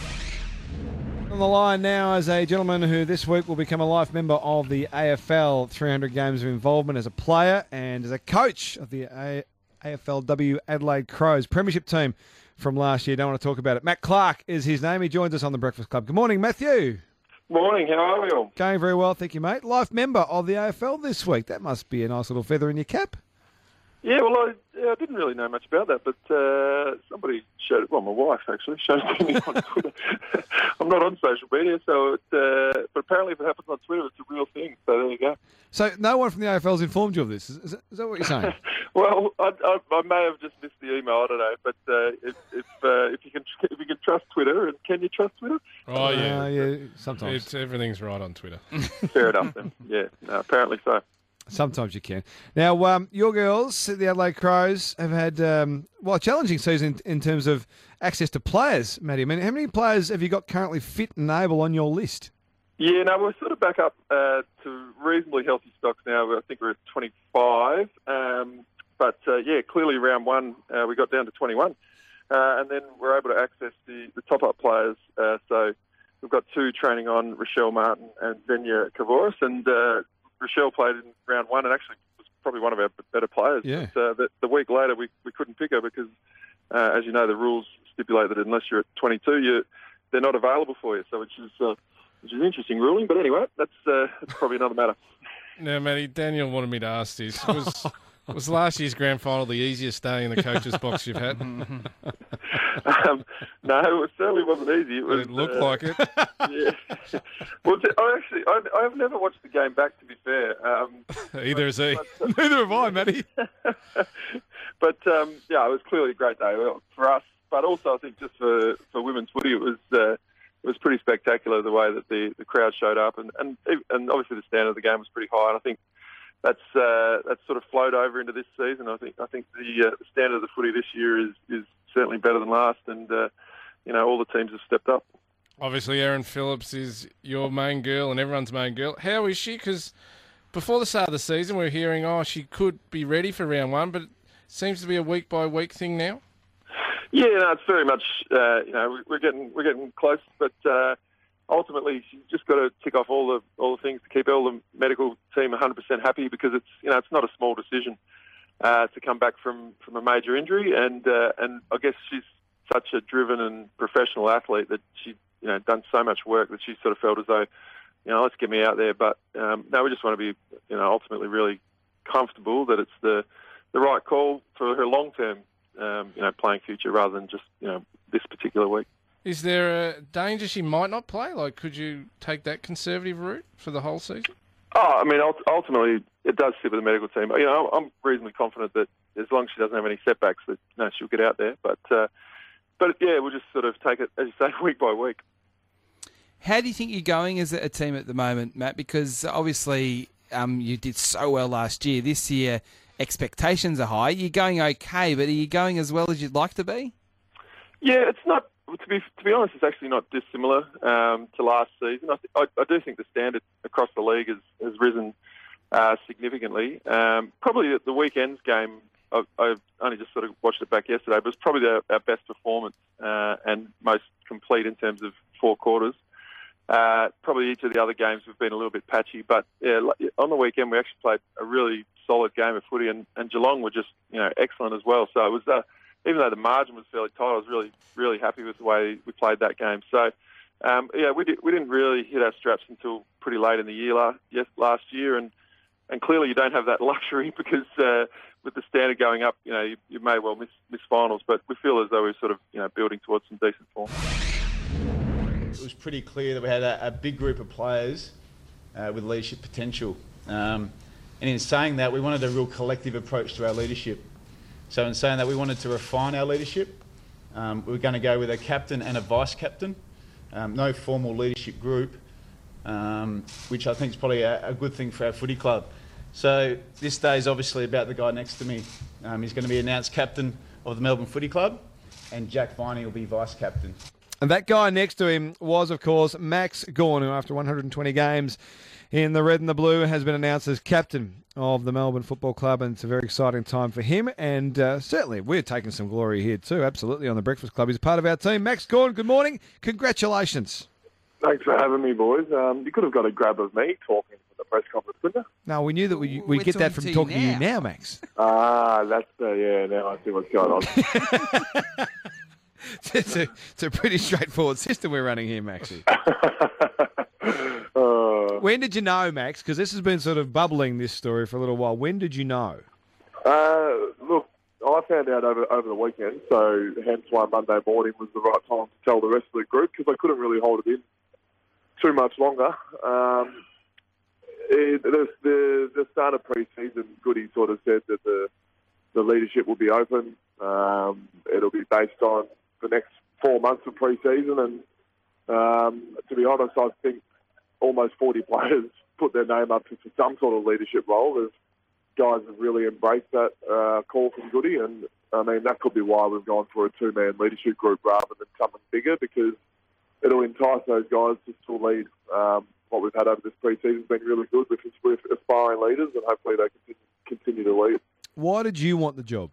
On the line now is a gentleman who this week will become a life member of the A F L, three hundred games of involvement as a player and as a coach of the A F L W Adelaide Crows premiership team from last year. Don't want to talk about it. Matt Clark is his name. He joins us on the Breakfast Club. Good morning, Matthew. Morning, how are we all? Going very well, thank you, mate. Life member of the A F L this week. That must be a nice little feather in your cap. Yeah, well, I, yeah, I didn't really know much about that, but uh, somebody showed it. Well, my wife actually showed it to me on Twitter. I'm not on social media, so it, uh, but apparently, if it happens on Twitter, it's a real thing. So there you go. So no one from the A F L's informed you of this. Is, is, is that what you're saying? Well, I, I, I may have just missed the email. I don't know, but uh, if if, uh, if you can if you can trust Twitter, and can you trust Twitter? Oh yeah, uh, yeah. Sometimes it's, everything's right on Twitter. Fair enough. Then. Yeah, no, apparently so. Sometimes you can. Now, um, your girls, the Adelaide Crows, have had um, well a challenging season in terms of access to players, Matty. I mean, how many players have you got currently fit and able on your list? Yeah, no, we're sort of back up uh, to reasonably healthy stocks now. I think we're at twenty-five. Um, but, uh, yeah, clearly round one, uh, we got down to twenty-one. Uh, and then we're able to access the, the top-up players. Uh, so we've got two training on, Rochelle Martin and Xenia Kavoris. And uh, Rochelle played in round one and actually was probably one of our better players. Yeah. But uh, the, the week later, we, we couldn't pick her because, uh, as you know, the rules stipulate that unless you're at twenty-two, you, they're not available for you. So which is... Uh, Which is an interesting ruling, but anyway, that's uh, that's probably another matter. Now, Matty, Daniel wanted me to ask this. Was was last year's grand final the easiest day in the coach's box you've had? um, no, it certainly wasn't easy. It, was, it looked uh, like it. Yeah. Well, I actually, I, I've never watched the game back, to be fair. Um, Either has he. but, uh, Neither have I, Matty. but um, yeah, it was clearly a great day for us. But also, I think just for, for women's footy, it was uh, it was pretty spectacular the way that the, the crowd showed up, and, and and obviously the standard of the game was pretty high. And I think that's uh, that's sort of flowed over into this season. I think I think the, uh, the standard of the footy this year is is certainly better than last, and uh, you know all the teams have stepped up. Obviously, Erin Phillips is your main girl and everyone's main girl. How is she? Because before the start of the season, we were hearing, oh, she could be ready for round one, but it seems to be a week by week thing now. Yeah, no, it's very much uh, you know we're getting we're getting close, but uh, ultimately she's just got to tick off all the all the things to keep all the medical team one hundred percent happy, because it's you know it's not a small decision uh, to come back from, from a major injury, and uh, and I guess she's such a driven and professional athlete that she you know done so much work that she sort of felt as though you know let's get me out there, but um, no, we just want to be you know ultimately really comfortable that it's the the right call for her long term. Um, you know, playing future rather than just, you know, this particular week. Is there a danger she might not play? Like, could you take that conservative route for the whole season? Oh, I mean, ultimately, it does sit with the medical team. You know, I'm reasonably confident that as long as she doesn't have any setbacks, that you know, she'll get out there. But, uh, but yeah, we'll just sort of take it, as you say, week by week. How do you think you're going as a team at the moment, Matt? Because obviously um, you did so well last year. This year, expectations are high. You're going okay, but are you going as well as you'd like to be? Yeah, it's not. To be to be honest, it's actually not dissimilar um, to last season. I, th- I, I do think the standard across the league has, has risen uh, significantly. Um, probably the, the weekend's game, I, I've only just sort of watched it back yesterday, but it's probably our, our best performance uh, and most complete in terms of four quarters. Uh, probably each of the other games have been a little bit patchy, but yeah, on the weekend we actually played a really solid game of footy, and, and Geelong were just you know excellent as well. So it was uh, even though the margin was fairly tight, I was really really happy with the way we played that game. So um, yeah, we did, we didn't really hit our straps until pretty late in the year last, yes, last year, and and clearly you don't have that luxury because uh, with the standard going up, you know you, you may well miss miss finals, but we feel as though we're sort of you know building towards some decent form. It was pretty clear that we had a, a big group of players uh, with leadership potential. Um, and in saying that, we wanted a real collective approach to our leadership. So in saying that, we wanted to refine our leadership. Um, we were going to go with a captain and a vice-captain. Um, no formal leadership group, um, which I think is probably a, a good thing for our footy club. So this day is obviously about the guy next to me. Um, he's going to be announced captain of the Melbourne Footy Club, and Jack Viney will be vice-captain. And that guy next to him was, of course, Max Gawn, who after one hundred twenty games in the red and the blue has been announced as captain of the Melbourne Football Club, and it's a very exciting time for him. And uh, certainly we're taking some glory here too, absolutely, on the Breakfast Club. He's a part of our team. Max Gawn, good morning. Congratulations. Thanks for having me, boys. Um, you could have got a grab of me talking at the press conference, couldn't you? No, we knew that we, we'd We're get that from talking talking to to you you now, Max. Ah, that's uh, yeah. Now I see what's going on. It's a, it's a pretty straightforward system we're running here, Maxie. uh, When did you know, Max? Because this has been sort of bubbling, this story, for a little while. When did you know? uh, look, I found out over over the weekend, so hence why Monday morning was the right time to tell the rest of the group, because I couldn't really hold it in too much longer. Um, it, the, the the start of pre-season, Goody sort of said that the the leadership will be open. Um, it'll be based on the next four months of pre-season, and um, to be honest, I think almost forty players put their name up for some sort of leadership role. As guys have really embraced that uh, call from Goody, and I mean that could be why we've gone for a two-man leadership group rather than something bigger, because it'll entice those guys to still lead. Um, what we've had over this pre-season has been really good with, with aspiring leaders, and hopefully they continue, continue to lead. Why did you want the job?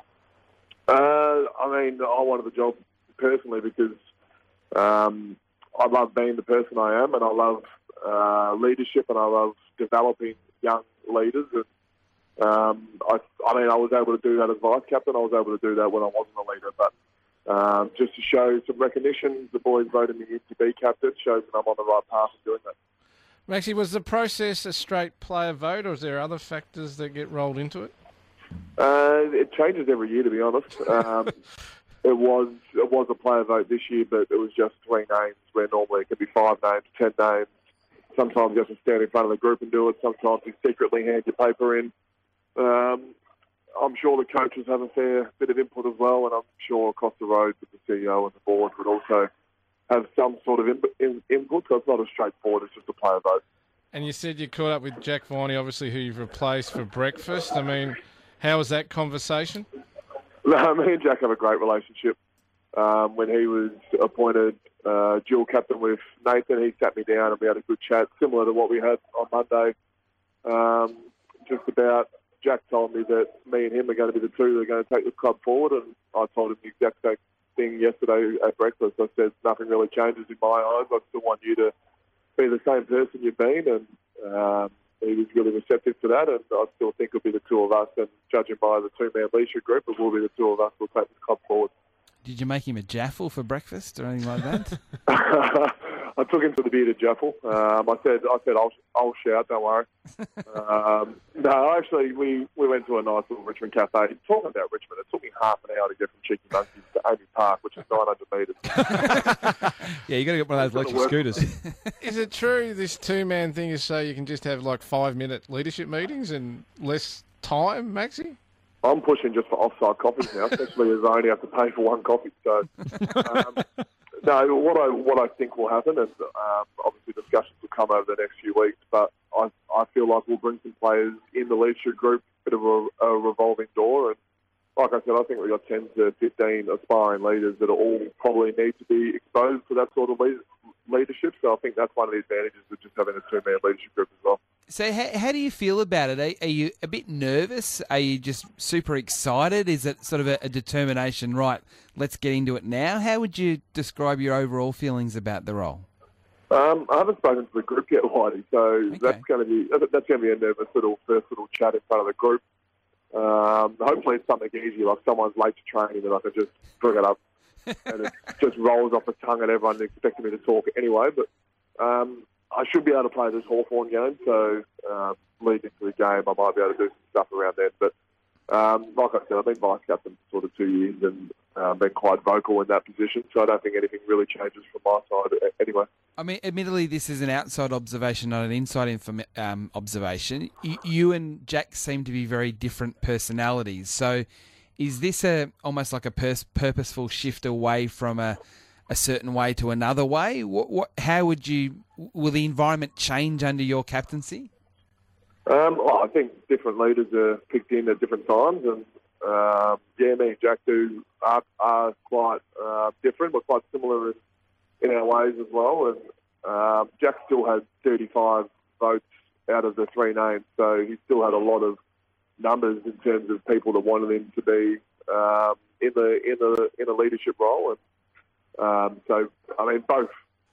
Uh, I mean, I wanted the job personally because um, I love being the person I am, and I love uh, leadership, and I love developing young leaders. And um, I, I mean, I was able to do that as vice captain. I was able to do that when I wasn't a leader. But um, just to show some recognition, the boys voted me in to be captain, shows that I'm on the right path of doing that. Maxie, was the process a straight player vote, or is there other factors that get rolled into it? Uh, it changes every year, to be honest. Um, it was it was a player vote this year, but it was just three names, where normally it can be five names, ten names. Sometimes you have to stand in front of the group and do it. Sometimes you secretly hand your paper in. Um, I'm sure the coaches have a fair bit of input as well, and I'm sure across the road with the C E O and the board would also have some sort of in, in, input. So it's not as straightforward as just a player vote. And you said you caught up with Jack Viney, obviously, who you've replaced for breakfast. I mean, how was that conversation? No, me and Jack have a great relationship. Um, when he was appointed uh, dual captain with Nathan, he sat me down and we had a good chat, similar to what we had on Monday. Um, just about, Jack told me that me and him are going to be the two that are going to take the club forward, and I told him the exact same thing yesterday at breakfast. I said, nothing really changes in my eyes. I still want you to be the same person you've been, and um, he was really receptive to that, and I still think it'll be the two of us, and judging by the two-man leadership group, it will be the two of us who will take the club forward. Did you make him a jaffle for breakfast or anything like that? I took him to the bearded jaffle. Um, I said, I said, I'll, I'll shout, don't worry. um, no, actually, we, we went to a nice little Richmond cafe. Talking about Richmond, it took me half an hour to get from Cheeky Monkeys to Amy Park, which is nine hundred metres. Yeah, you got to get one of those electric scooters. Is it true this two-man thing is so you can just have like five-minute leadership meetings and less time, Maxie? I'm pushing just for off-site coffees now, especially as I only have to pay for one coffee. So, um, no, what I what I think will happen, and um, obviously discussions will come over the next few weeks, but I I feel like we'll bring some players in the leadership group, bit of a, a revolving door, and like I said, I think we've got ten to fifteen aspiring leaders that all probably need to be exposed to that sort of lead, leadership. So I think that's one of the advantages of just having a two-man leadership group as well. So how, how do you feel about it? Are, are you a bit nervous? Are you just super excited? Is it sort of a, a determination, right, let's get into it now? How would you describe your overall feelings about the role? Um, I haven't spoken to the group yet, Whitey, so Okay. that's going to be that's going to be a nervous little first little chat in front of the group. Um, hopefully, it's something easy, like someone's late to training, and I can just bring it up, and it just rolls off the tongue, and everyone's expecting me to talk anyway. But um, I should be able to play this Hawthorn game, so um, leading into the game, I might be able to do some stuff around that. But um, like I said, I've been vice captain for sort of two years and uh, been quite vocal in that position, so I don't think anything really changes from my side anyway. I mean, admittedly, this is an outside observation, not an inside inform- um, observation. You, you and Jack seem to be very different personalities. So, is this a almost like a pers- purposeful shift away from a, a certain way to another way? What, what? How would you? Will the environment change under your captaincy? Um, well, I think different leaders are picked in at different times, and um, yeah, me and Jack do are, are quite uh, different, but quite similar in, in our ways as well. And um, Jack still has thirty-five votes out of the three names, so he still had a lot of numbers in terms of people that wanted him to be um, in the in the in a leadership role. And um, so, I mean, both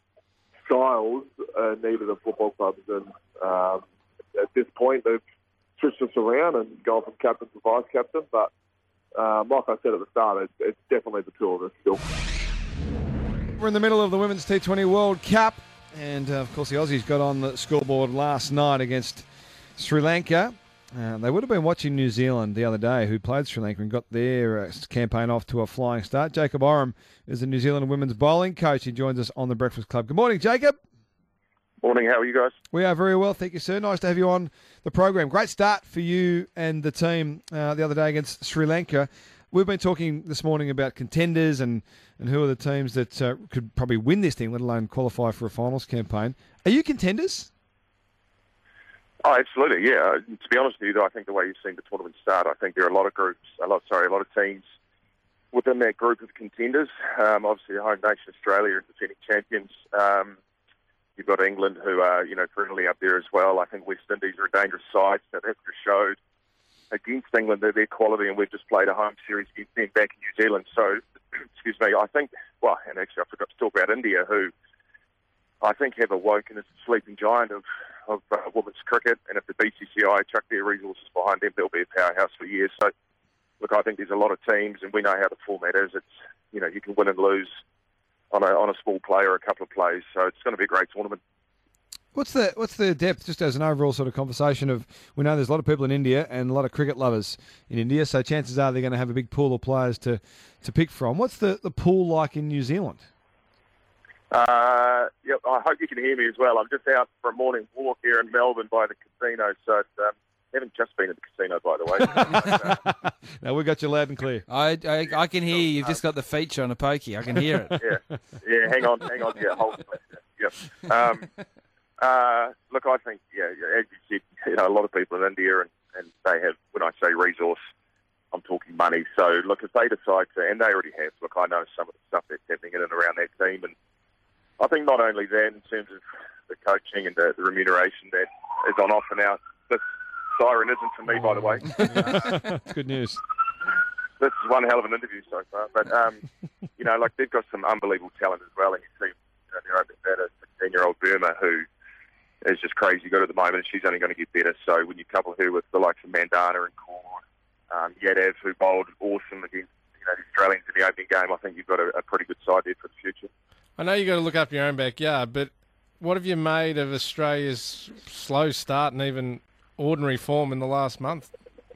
styles are needed at football clubs, and um, at this point, they've switched us around and gone from captain to vice captain. But um, like I said at the start, it's, it's definitely the two of us still. We're in the middle of the Women's T twenty World Cup, and uh, of course the Aussies got on the scoreboard last night against Sri Lanka. Uh, they would have been watching New Zealand the other day, who played Sri Lanka and got their uh, campaign off to a flying start. Jacob Oram is the New Zealand women's bowling coach. He joins us on the Breakfast Club. Good morning, Jacob. Morning, how are you guys? We are very well, thank you, sir. Nice to have you on the program. Great start for you and the team uh, the other day against Sri Lanka. We've been talking this morning about contenders and, and who are the teams that uh, could probably win this thing, let alone qualify for a finals campaign. Are you contenders? Oh, absolutely, yeah. To be honest with you, though, I think the way you've seen the tournament start, I think there are a lot of groups, a lot, sorry, a lot of teams within that group of contenders. Um, obviously, the home nation Australia and defending champions. Um, You've got England, who are, you know, perennially up there as well. I think West Indies are a dangerous side. South Africa showed against England their, their quality, and we've just played a home series against them back in New Zealand. So, excuse me, I think, well, and actually I forgot to talk about India, who I think have awoken as a sleeping giant of, of uh, women's cricket. And if the B C C I chuck their resources behind them, they'll be a powerhouse for years. So, look, I think there's a lot of teams, and we know how the format is. It's, you know, you can win and lose on a on a small play or a couple of plays, so it's going to be a great tournament. What's the what's the depth, just as an overall sort of conversation of, we know there's a lot of people in India and a lot of cricket lovers in India, so chances are they're going to have a big pool of players to, to pick from. What's the, the pool like in New Zealand? Uh, yep, I hope you can hear me as well. I'm just out for a morning walk here in Melbourne by the casino, so it's, um, I haven't just been at the casino, by the way. but, uh, no, we got you loud and clear. I, I, I can hear you. You've just got the feature on a pokey. I can hear it. yeah, yeah. Hang on, hang on. Yeah, hold on. Yep. Um, uh, look, I think, yeah, yeah, as you said, you know, a lot of people in India, and, and they have, when I say resource, I'm talking money. So, look, if they decide to, and they already have. Look, I know some of the stuff that's happening in and around that team, and I think not only that, in terms of the coaching and the, the remuneration that is on offer now. This siren isn't for me, by the way. That's good news. This is one hell of an interview so far. But, um, you know, like they've got some unbelievable talent as well. And you see, you know, their opening batter, sixteen-year-old Burma, who is just crazy good at the moment, and she's only going to get better. So when you couple her with the likes of Mandana and Kaur, um, Yadav, who bowled awesome against, you know, the Australians in the opening game, I think you've got a, a pretty good side there for the future. I know you've got to look up your own backyard, but what have you made of Australia's slow start and even ordinary form in the last month?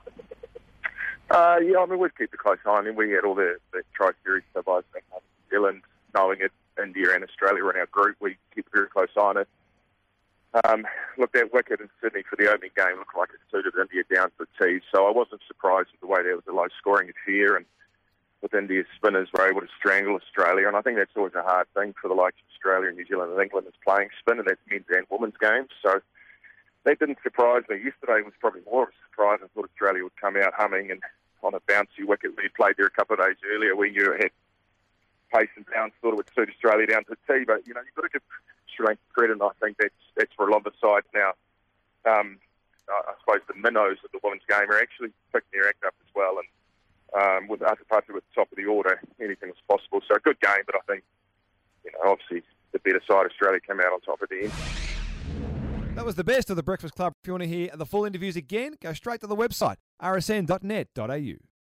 Uh, yeah, I mean, we've kept a close eye on him. We had all the, the tri-series survives back home in New Zealand, knowing it, India and Australia were in our group. We kept a very close eye on it. Um, look, that wicket in Sydney for the opening game looked like it suited India down to the tee, so I wasn't surprised with the way there was a low-scoring affair, and with India's spinners were able to strangle Australia, and I think that's always a hard thing for the likes of Australia and New Zealand and England is playing spin, and that's men's and women's games, so that didn't surprise me. Yesterday was probably more of a surprise. I thought Australia would come out humming and on a bouncy wicket. We played there a couple of days earlier. We knew it had pace and bounce, thought it would suit Australia down to the tee, but, you know, you've got to give Sri Lanka credit, and I think that's, that's for a lot of the sides now. Um, I suppose the minnows of the women's game are actually picking their act up as well, and um, with Atapatu at the top of the order, anything was possible. So a good game, but I think, you know, obviously the better side, Australia, came out on top at the end. That was the best of the Breakfast Club. If you want to hear the full interviews again, go straight to the website, r s n dot net dot a u.